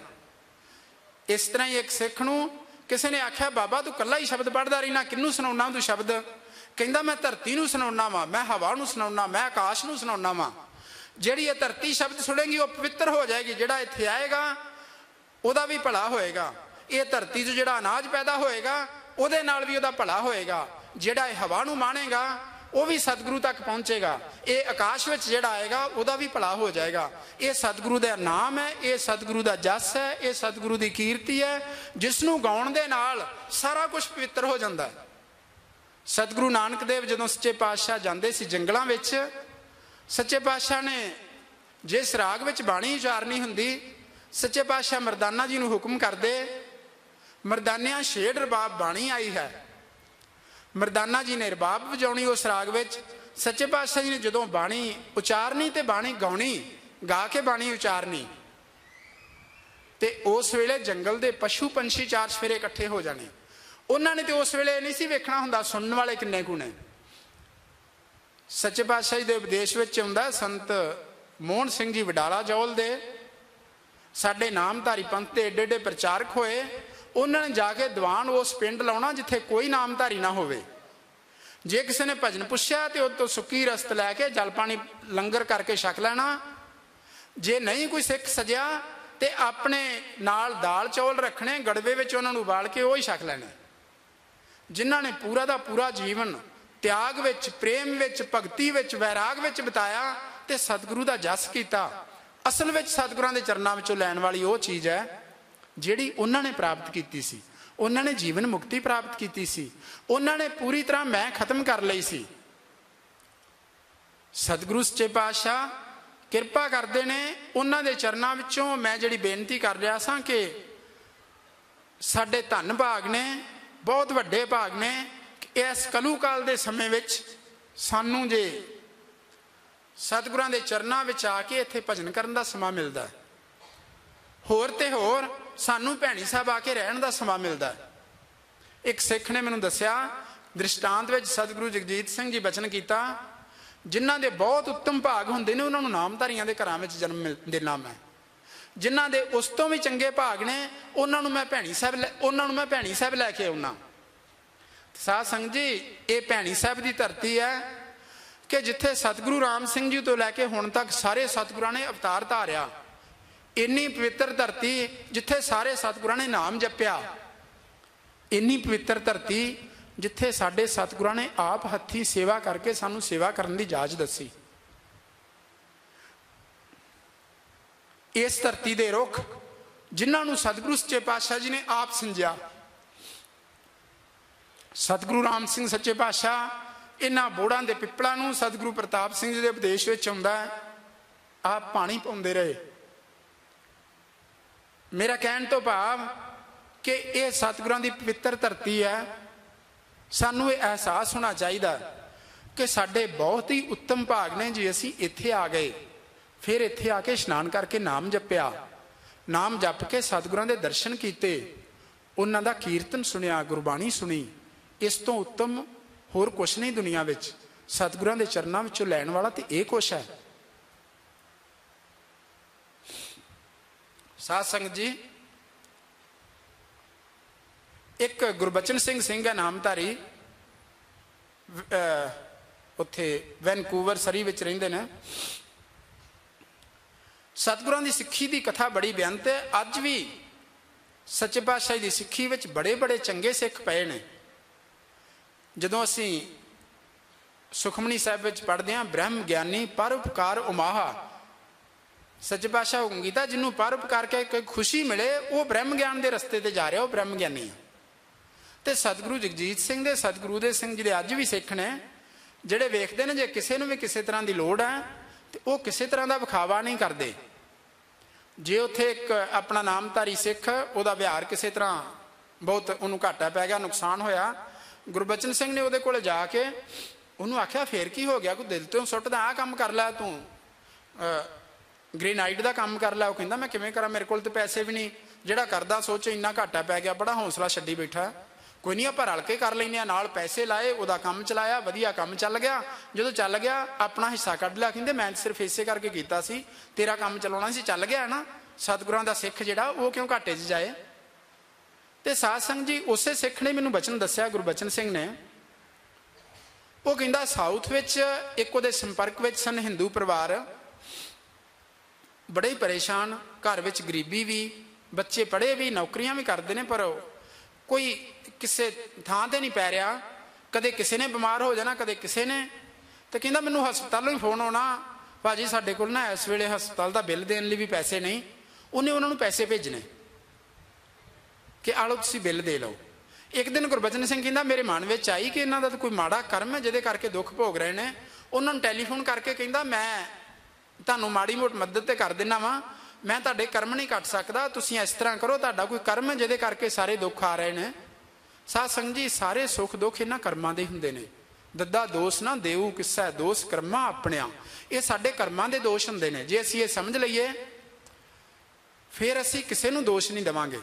ਇਸ ਤਰ੍ਹਾਂ ਹੀ ਇੱਕ ਸਿੱਖ ਨੂੰ ਕਿਸੇ ਨੇ ਆਖਿਆ, ਬਾਬਾ ਤੂੰ ਇਕੱਲਾ ਹੀ ਸ਼ਬਦ ਪੜ੍ਹਦਾ ਰਹਿਣਾ, ਕਿਹਨੂੰ ਸੁਣਾਉਣਾ ਤੂੰ ਸ਼ਬਦ? ਕਹਿੰਦਾ ਮੈਂ ਧਰਤੀ ਨੂੰ ਸੁਣਾਉਣਾ ਵਾ, ਮੈਂ ਹਵਾ ਨੂੰ ਸੁਣਾਉਣਾ, ਮੈਂ ਆਕਾਸ਼ ਨੂੰ ਸੁਣਾਉਣਾ ਵਾ। ਜਿਹੜੀ ਇਹ ਧਰਤੀ ਸ਼ਬਦ ਸੁਣੇਗੀ ਉਹ ਪਵਿੱਤਰ ਹੋ ਜਾਏਗੀ, ਜਿਹੜਾ ਇੱਥੇ ਆਏਗਾ ਉਹਦਾ ਵੀ ਭਲਾ ਹੋਏਗਾ। ਇਹ ਧਰਤੀ 'ਚ ਜਿਹੜਾ ਅਨਾਜ ਪੈਦਾ ਹੋਏਗਾ ਉਹਦੇ ਨਾਲ ਵੀ ਉਹਦਾ ਭਲਾ ਹੋਏਗਾ। ਜਿਹੜਾ ਇਹ ਹਵਾ ਨੂੰ ਮਾਣੇਗਾ ਉਹ ਵੀ ਸਤਿਗੁਰੂ ਤੱਕ ਪਹੁੰਚੇਗਾ। ਇਹ ਆਕਾਸ਼ ਵਿੱਚ ਜਿਹੜਾ ਆਏਗਾ ਉਹਦਾ ਵੀ ਭਲਾ ਹੋ ਜਾਏਗਾ। ਇਹ ਸਤਿਗੁਰੂ ਦਾ ਨਾਮ ਹੈ, ਇਹ ਸਤਿਗੁਰੂ ਦਾ ਜਸ ਹੈ, ਇਹ ਸਤਿਗੁਰੂ ਦੀ ਕੀਰਤੀ ਹੈ, ਜਿਸ ਨੂੰ ਗਾਉਣ ਦੇ ਨਾਲ ਸਾਰਾ ਕੁਝ ਪਵਿੱਤਰ ਹੋ ਜਾਂਦਾ ਹੈ। ਸਤਿਗੁਰੂ ਨਾਨਕ ਦੇਵ ਜਦੋਂ ਸੱਚੇ ਪਾਤਸ਼ਾਹ ਜਾਂਦੇ ਸੀ ਜੰਗਲਾਂ ਵਿੱਚ, ਸੱਚੇ ਪਾਤਸ਼ਾਹ ਨੇ ਜਿਸ ਰਾਗ ਵਿੱਚ ਬਾਣੀ ਉਚਾਰਨੀ ਹੁੰਦੀ, ਸੱਚੇ ਪਾਤਸ਼ਾਹ ਮਰਦਾਨਾ ਜੀ ਨੂੰ ਹੁਕਮ ਕਰਦੇ, ਮਰਦਾਨਿਆਂ ਛੇੜ ਰਬਾਬ ਬਾਣੀ ਆਈ ਹੈ। ਮਰਦਾਨਾ ਜੀ ਨੇ ਰਬਾਬ ਵਜਾਉਣੀ ਉਸ ਰਾਗ ਵਿੱਚ। ਸੱਚੇ ਪਾਤਸ਼ਾਹ ਜੀ ਨੇ ਜਦੋਂ ਬਾਣੀ ਉਚਾਰਨੀ ਤੇ ਬਾਣੀ ਗਾਉਣੀ, ਗਾ ਕੇ ਬਾਣੀ ਉਚਾਰਨੀ, ਤੇ ਉਸ ਵੇਲੇ ਜੰਗਲ ਦੇ ਪਸ਼ੂ ਪੰਛੀ ਚਾਰ ਚਫੇਰੇ ਇਕੱਠੇ ਹੋ ਜਾਣੇ। ਉਹਨਾਂ ਨੇ ਤੇ ਉਸ ਵੇਲੇ ਨਹੀਂ ਸੀ ਵੇਖਣਾ ਹੁੰਦਾ ਸੁਣਨ ਵਾਲੇ ਕਿੰਨੇ ਕੁ ਨੇ। ਸੱਚੇ ਪਾਤਸ਼ਾਹ ਜੀ ਦੇ ਉਪਦੇਸ਼ ਵਿੱਚ ਆਉਂਦਾ, ਸੰਤ ਮੋਹਨ ਸਿੰਘ ਜੀ ਵਡਾਲਾ ਜੌਲ ਦੇ, ਸਾਡੇ ਨਾਮਧਾਰੀ ਪੰਥ ਦੇ ਏਡੇ ਏਡੇ ਪ੍ਰਚਾਰਕ ਹੋਏ। ਉਹਨਾਂ ਨੇ ਜਾ ਕੇ ਦੀਵਾਨ ਉਸ ਪਿੰਡ ਲਾਉਣਾ ਜਿੱਥੇ ਕੋਈ ਨਾਮਧਾਰੀ ਨਾ ਹੋਵੇ। ਜੇ ਕਿਸੇ ਨੇ ਭਜਨ ਪੁੱਛਿਆ ਤੇ ਉਹ ਤੋਂ ਸੁੱਕੀ ਰਸਤ ਲੈ ਕੇ ਜਲ ਪਾਣੀ ਲੰਗਰ ਕਰਕੇ ਛਕ ਲੈਣਾ। ਜੇ ਨਹੀਂ ਕੋਈ ਸਿੱਖ ਸਜਿਆ ਤੇ ਆਪਣੇ ਨਾਲ ਦਾਲ ਚੌਲ ਰੱਖਣੇ, ਗੜਵੇ ਵਿੱਚ ਉਹਨਾਂ ਨੂੰ ਉਬਾਲ ਕੇ ਉਹ ਹੀ ਛਕ ਲੈਣੇ। ਜਿਨ੍ਹਾਂ ਨੇ ਪੂਰਾ ਦਾ ਪੂਰਾ ਜੀਵਨ ਤਿਆਗ ਵਿੱਚ, ਪ੍ਰੇਮ ਵਿੱਚ, ਭਗਤੀ ਵਿੱਚ, ਵੈਰਾਗ ਵਿੱਚ ਬਿਤਾਇਆ ਤੇ ਸਤਿਗੁਰੂ ਦਾ ਜਸ ਕੀਤਾ, ਅਸਲ ਵਿੱਚ ਸਤਿਗੁਰਾਂ ਦੇ ਚਰਨਾਂ ਵਿੱਚੋਂ ਲੈਣ ਵਾਲੀ ਉਹ ਚੀਜ਼ ਹੈ ਜਿਹੜੀ ਉਹਨਾਂ ਨੇ ਪ੍ਰਾਪਤ ਕੀਤੀ ਸੀ। ਉਹਨਾਂ ਨੇ ਜੀਵਨ ਮੁਕਤੀ ਪ੍ਰਾਪਤ ਕੀਤੀ ਸੀ। ਉਹਨਾਂ ਨੇ ਪੂਰੀ ਤਰ੍ਹਾਂ ਮੈਂ ਖਤਮ ਕਰ ਲਈ ਸੀ। ਸਤਿਗੁਰੂ ਸੱਚੇ ਪਾਤਸ਼ਾਹ ਕਿਰਪਾ ਕਰਦੇ ਨੇ। ਉਹਨਾਂ ਦੇ ਚਰਨਾਂ ਵਿੱਚੋਂ ਮੈਂ ਜਿਹੜੀ ਬੇਨਤੀ ਕਰ ਰਿਹਾ ਸਾਂ ਕਿ ਸਾਡੇ ਧੰਨ ਭਾਗ ਨੇ, ਬਹੁਤ ਵੱਡੇ ਭਾਗ ਨੇ, ਇਸ ਕਲੂਕਾਲ ਦੇ ਸਮੇਂ ਵਿੱਚ ਸਾਨੂੰ ਜੇ ਸਤਿਗੁਰਾਂ ਦੇ ਚਰਨਾਂ ਵਿੱਚ ਆ ਕੇ ਇੱਥੇ ਭਜਨ ਕਰਨ ਦਾ ਸਮਾਂ ਮਿਲਦਾ, ਹੋਰ ਤੇ ਹੋਰ ਸਾਨੂੰ ਭੈਣੀ ਸਾਹਿਬ ਆ ਕੇ ਰਹਿਣ ਦਾ ਸਮਾਂ ਮਿਲਦਾ। ਇੱਕ ਸਿੱਖ ਨੇ ਮੈਨੂੰ ਦੱਸਿਆ, ਦ੍ਰਿਸ਼ਟਾਂਤ ਵਿੱਚ ਸਤਿਗੁਰੂ ਜਗਜੀਤ ਸਿੰਘ ਜੀ ਬਚਨ ਕੀਤਾ, ਜਿਨ੍ਹਾਂ ਦੇ ਬਹੁਤ ਉੱਤਮ ਭਾਗ ਹੁੰਦੇ ਨੇ ਉਹਨਾਂ ਨੂੰ ਨਾਮਧਾਰੀਆਂ ਦੇ ਘਰਾਂ ਵਿੱਚ ਜਨਮ ਦੇਣਾ ਮੈਂ। ਜਿਨ੍ਹਾਂ ਦੇ ਉਸ ਤੋਂ ਵੀ ਚੰਗੇ ਭਾਗ ਨੇ ਉਹਨਾਂ ਨੂੰ ਮੈਂ ਭੈਣੀ ਸਾਹਿਬ ਲੈ ਕੇ ਆਉਣਾ। ਸਾਧ ਸੰਗਤ ਜੀ, ਇਹ ਭੈਣੀ ਸਾਹਿਬ ਦੀ ਧਰਤੀ ਹੈ ਕਿ ਜਿੱਥੇ ਸਤਿਗੁਰੂ ਰਾਮ ਸਿੰਘ ਜੀ ਤੋਂ ਲੈ ਕੇ ਹੁਣ ਤੱਕ ਸਾਰੇ ਸਤਿਗੁਰਾਂ ਨੇ ਅਵਤਾਰ ਧਾਰਿਆ। ਇੰਨੀ ਪਵਿੱਤਰ ਧਰਤੀ ਜਿੱਥੇ ਸਾਰੇ ਸਤਿਗੁਰਾਂ ਨੇ ਨਾਮ ਜਪਿਆ। ਇੰਨੀ ਪਵਿੱਤਰ ਧਰਤੀ ਜਿੱਥੇ ਸਾਡੇ ਸਤਿਗੁਰਾਂ ਨੇ ਆਪ ਹੱਥੀਂ ਸੇਵਾ ਕਰਕੇ ਸਾਨੂੰ ਸੇਵਾ ਕਰਨ ਦੀ ਜਾਚ ਦੱਸੀ। ਇਸ ਧਰਤੀ ਦੇ ਰੁੱਖ ਜਿਨ੍ਹਾਂ ਨੂੰ ਸਤਿਗੁਰੂ ਸੱਚੇ ਪਾਤਸ਼ਾਹ ਜੀ ਨੇ ਆਪ ਸਿੰਜਿਆ। ਸਤਿਗੁਰੂ ਰਾਮ ਸਿੰਘ ਸੱਚੇ ਪਾਤਸ਼ਾਹ ਇਹਨਾਂ ਬੋੜਾਂ ਦੇ ਪਿੱਪਲਾਂ ਨੂੰ ਸਤਿਗੁਰੂ ਪ੍ਰਤਾਪ ਸਿੰਘ ਜੀ ਦੇ ਉਪਦੇਸ਼ ਵਿੱਚ ਆਉਂਦਾ, ਆਪ ਪਾਣੀ ਪਾਉਂਦੇ ਰਹੇ। ਮੇਰਾ ਕਹਿਣ ਤੋਂ ਭਾਵ ਕਿ ਇਹ ਸਤਿਗੁਰਾਂ ਦੀ ਪਵਿੱਤਰ ਧਰਤੀ ਹੈ। ਸਾਨੂੰ ਇਹ ਅਹਿਸਾਸ ਹੋਣਾ ਚਾਹੀਦਾ ਕਿ ਸਾਡੇ ਬਹੁਤ ਹੀ ਉੱਤਮ ਭਾਗ ਨੇ ਜੇ ਅਸੀਂ ਇੱਥੇ ਆ ਗਏ, ਫਿਰ ਇੱਥੇ ਆ ਕੇ ਇਸ਼ਨਾਨ ਕਰਕੇ ਨਾਮ ਜਪਿਆ, ਨਾਮ ਜਪ ਕੇ ਸਤਿਗੁਰਾਂ ਦੇ ਦਰਸ਼ਨ ਕੀਤੇ, ਉਹਨਾਂ ਦਾ ਕੀਰਤਨ ਸੁਣਿਆ, ਗੁਰਬਾਣੀ ਸੁਣੀ। ਇਸ ਤੋਂ ਉੱਤਮ ਹੋਰ ਕੁਛ ਨਹੀਂ ਦੁਨੀਆ ਵਿੱਚ। ਸਤਿਗੁਰਾਂ ਦੇ ਚਰਨਾਂ ਵਿੱਚੋਂ ਲੈਣ ਵਾਲਾ ਤੇ ਇਹ ਕੁਛ ਹੈ। ਸਾਧ ਸੰਗਤ ਜੀ, ਇੱਕ ਗੁਰਬਚਨ ਸਿੰਘ ਹੈ ਨਾਮਧਾਰੀ, ਉੱਥੇ ਵੈਨਕੂਵਰ ਸਰੀ ਵਿੱਚ ਰਹਿੰਦੇ ਨੇ। ਸਤਿਗੁਰਾਂ ਦੀ ਸਿੱਖੀ ਦੀ ਕਥਾ ਬੜੀ ਬੇਅੰਤ ਹੈ। ਅੱਜ ਵੀ ਸੱਚੇ ਪਾਤਸ਼ਾਹ ਦੀ ਸਿੱਖੀ ਵਿੱਚ ਬੜੇ ਬੜੇ ਚੰਗੇ ਸਿੱਖ ਪਏ ਨੇ। ਜਦੋਂ ਅਸੀਂ ਸੁਖਮਨੀ ਸਾਹਿਬ ਵਿੱਚ ਪੜ੍ਹਦੇ ਹਾਂ, ਬ੍ਰਹਮ ਗਿਆਨੀ ਪਰਉਪਕਾਰ ਉਮਾਹਾ, ਸੱਚੇ ਪਾਤਸ਼ਾਹ ਹੁਕਮ ਕੀਤਾ ਜਿਹਨੂੰ ਪਰਉਪਕਾਰ ਕਰਕੇ ਖੁਸ਼ੀ ਮਿਲੇ ਉਹ ਬ੍ਰਹਮ ਗਿਆਨ ਦੇ ਰਸਤੇ ਤੇ ਜਾ ਰਿਹਾ, ਉਹ ਬ੍ਰਹਮ ਗਿਆਨੀ ਹੈ। ਤੇ ਸਤਿਗੁਰੂ ਜਗਜੀਤ ਸਿੰਘ ਦੇ, ਸਤਿਗੁਰੂ ਦੇ ਸਿੰਘ ਜਿਹੜੇ ਅੱਜ ਵੀ ਸਿੱਖ ਨੇ, ਜਿਹੜੇ ਵੇਖਦੇ ਨੇ ਜੇ ਕਿਸੇ ਨੂੰ ਵੀ ਕਿਸੇ ਤਰ੍ਹਾਂ ਦੀ ਲੋੜ ਹੈ ਤੇ ਉਹ ਕਿਸੇ ਤਰ੍ਹਾਂ ਦਾ ਵਿਖਾਵਾ ਨਹੀਂ ਕਰਦੇ। ਜੇ ਉੱਥੇ ਇੱਕ ਆਪਣਾ ਨਾਮਧਾਰੀ ਸਿੱਖ, ਉਹਦਾ ਵਿਹਾਰ ਕਿਸੇ ਤਰ੍ਹਾਂ ਬਹੁਤ ਉਹਨੂੰ ਘਾਟਾ ਪੈ ਗਿਆ, ਨੁਕਸਾਨ ਹੋਇਆ, ਗੁਰਬਚਨ ਸਿੰਘ ਨੇ ਉਹਦੇ ਕੋਲ ਜਾ ਕੇ ਉਹਨੂੰ ਆਖਿਆ ਫੇਰ ਕੀ ਹੋ ਗਿਆ, ਕੋਈ ਦਿਲ ਤੋਂ ਸੁੱਟਦਾ, ਆਹ ਕੰਮ ਕਰ ਲੈ ਤੂੰ, ਗ੍ਰੇਨਾਈਟ ਦਾ ਕੰਮ ਕਰ ਲਿਆ। ਉਹ ਕਹਿੰਦਾ ਮੈਂ ਕਿਵੇਂ ਕਰਾਂ, ਮੇਰੇ ਕੋਲ ਤਾਂ ਪੈਸੇ ਵੀ ਨਹੀਂ, ਜਿਹੜਾ ਕਰਦਾ ਸੋਚ ਇੰਨਾ ਘਾਟਾ ਪੈ ਗਿਆ, ਬੜਾ ਹੌਸਲਾ ਛੱਡੀ ਬੈਠਾ। ਕੋਈ ਨਹੀਂ ਆਪਾਂ ਰਲ ਕੇ ਕਰ ਲੈਂਦੇ ਹਾਂ, ਨਾਲ ਪੈਸੇ ਲਾਏ, ਉਹਦਾ ਕੰਮ ਚਲਾਇਆ, ਵਧੀਆ ਕੰਮ ਚੱਲ ਗਿਆ। ਜਦੋਂ ਚੱਲ ਗਿਆ ਆਪਣਾ ਹਿੱਸਾ ਕੱਢ ਲਿਆ। ਕਹਿੰਦੇ ਮੈਂ ਸਿਰਫ ਇਸੇ ਕਰਕੇ ਕੀਤਾ ਸੀ, ਤੇਰਾ ਕੰਮ ਚਲਾਉਣਾ ਸੀ, ਚੱਲ ਗਿਆ ਨਾ। ਸਤਿਗੁਰਾਂ ਦਾ ਸਿੱਖ ਜਿਹੜਾ ਉਹ ਕਿਉਂ ਘਾਟੇ 'ਚ ਜਾਏ। ਤੇ ਸਾਧ ਸੰਗਤ ਜੀ ਉਸੇ ਸਿੱਖ ਨੇ ਮੈਨੂੰ ਬਚਨ ਦੱਸਿਆ, ਗੁਰਬਚਨ ਸਿੰਘ ਨੇ। ਉਹ ਕਹਿੰਦਾ ਸਾਊਥ ਵਿੱਚ ਇੱਕ ਉਹਦੇ ਸੰਪਰਕ ਵਿੱਚ ਸਨ ਹਿੰਦੂ ਪਰਿਵਾਰ, ਬੜੇ ਹੀ ਪਰੇਸ਼ਾਨ, ਘਰ ਵਿੱਚ ਗਰੀਬੀ ਵੀ, ਬੱਚੇ ਪੜ੍ਹੇ ਵੀ, ਨੌਕਰੀਆਂ ਵੀ ਕਰਦੇ ਨੇ, ਪਰ ਕੋਈ ਕਿਸੇ ਥਾਂ ਤੇ ਨਹੀਂ ਪੈ ਰਿਹਾ। ਕਦੇ ਕਿਸੇ ਨੇ ਬਿਮਾਰ ਹੋ ਜਾਣਾ, ਕਦੇ ਕਿਸੇ ਨੇ। ਤੇ ਕਹਿੰਦਾ ਮੈਨੂੰ ਹਸਪਤਾਲੋਂ ਹੀ ਫੋਨ ਆਉਣਾ, ਭਾਜੀ ਸਾਡੇ ਕੋਲ ਨਾ ਇਸ ਵੇਲੇ ਹਸਪਤਾਲ ਦਾ ਬਿੱਲ ਦੇਣ ਲਈ ਵੀ ਪੈਸੇ ਨਹੀਂ। ਉਹਨੇ ਉਹਨਾਂ ਨੂੰ ਪੈਸੇ ਭੇਜਣੇ ਕਿ ਆ ਲਓ ਤੁਸੀਂ ਬਿੱਲ ਦੇ ਲਓ। ਇੱਕ ਦਿਨ ਗੁਰਬਚਨ ਸਿੰਘ ਕਹਿੰਦਾ ਮੇਰੇ ਮਨ ਵਿੱਚ ਆਈ ਕਿ ਇਹਨਾਂ ਦਾ ਤਾਂ ਕੋਈ ਮਾੜਾ ਕਰਮ ਹੈ ਜਿਹਦੇ ਕਰਕੇ ਦੁੱਖ ਭੋਗ ਰਹੇ ਨੇ। ਉਹਨਾਂ ਨੂੰ ਟੈਲੀਫੋਨ ਕਰਕੇ ਕਹਿੰਦਾ ਮੈਂ ਤੁਹਾਨੂੰ ਮਾੜੀ ਮੋਟ ਮਦਦ ਤੇ ਕਰ ਦਿੰਦਾ ਵਾਂ, ਮੈਂ ਤੁਹਾਡੇ ਕਰਮ ਨਹੀਂ ਕੱਟ ਸਕਦਾ, ਤੁਸੀਂ ਇਸ ਤਰ੍ਹਾਂ ਕਰੋ, ਤੁਹਾਡਾ ਕੋਈ ਕਰਮ ਹੈ ਜਿਹਦੇ ਕਰਕੇ ਸਾਰੇ ਦੁੱਖ ਆ ਰਹੇ ਨੇ। ਸਾਧ ਸੰਗਤ ਜੀ ਸਾਰੇ ਸੁੱਖ ਦੁੱਖ ਇਹਨਾਂ ਕਰਮਾਂ ਦੇ ਹੁੰਦੇ ਨੇ। ਦੱਦਾ ਦੋਸ਼ ਨਾ ਦੇਊ ਕਿਸਾ ਦੋਸ਼ ਕਰਮਾਂ ਆਪਣਿਆਂ, ਇਹ ਸਾਡੇ ਕਰਮਾਂ ਦੇ ਦੋਸ਼ ਹੁੰਦੇ ਨੇ। ਜੇ ਅਸੀਂ ਇਹ ਸਮਝ ਲਈਏ ਫਿਰ ਅਸੀਂ ਕਿਸੇ ਨੂੰ ਦੋਸ਼ ਨਹੀਂ ਦੇਵਾਂਗੇ।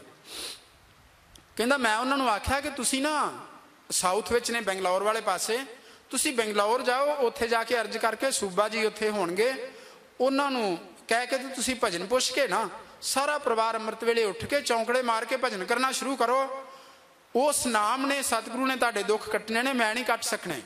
ਕਹਿੰਦਾ ਮੈਂ ਉਹਨਾਂ ਨੂੰ ਆਖਿਆ ਕਿ ਤੁਸੀਂ ਨਾ ਸਾਊਥ ਵਿੱਚ ਨੇ ਬੰਗਲੌਰ ਵਾਲੇ ਪਾਸੇ, ਤੁਸੀਂ ਬੰਗਲੌਰ ਜਾਓ, ਉੱਥੇ ਜਾ ਕੇ ਅਰਜ਼ ਕਰਕੇ ਸੂਬਾ ਜੀ ਉੱਥੇ ਹੋਣਗੇ, ਉਹਨਾਂ ਨੂੰ ਕਹਿ ਕੇ ਤੁਸੀਂ ਭਜਨ ਪੁੱਛ ਕੇ ਨਾ ਸਾਰਾ ਪਰਿਵਾਰ ਅੰਮ੍ਰਿਤ ਵੇਲੇ ਉੱਠ ਕੇ ਚੌਂਕੜੇ ਮਾਰ ਕੇ ਭਜਨ ਕਰਨਾ ਸ਼ੁਰੂ ਕਰੋ। ਉਸ ਨਾਮ ਨੇ ਸਤਿਗੁਰੂ ਨੇ ਤੁਹਾਡੇ ਦੁੱਖ ਕੱਟਣੇ ਨੇ, ਮੈਂ ਨਹੀਂ ਕੱਟ ਸਕਣੇ।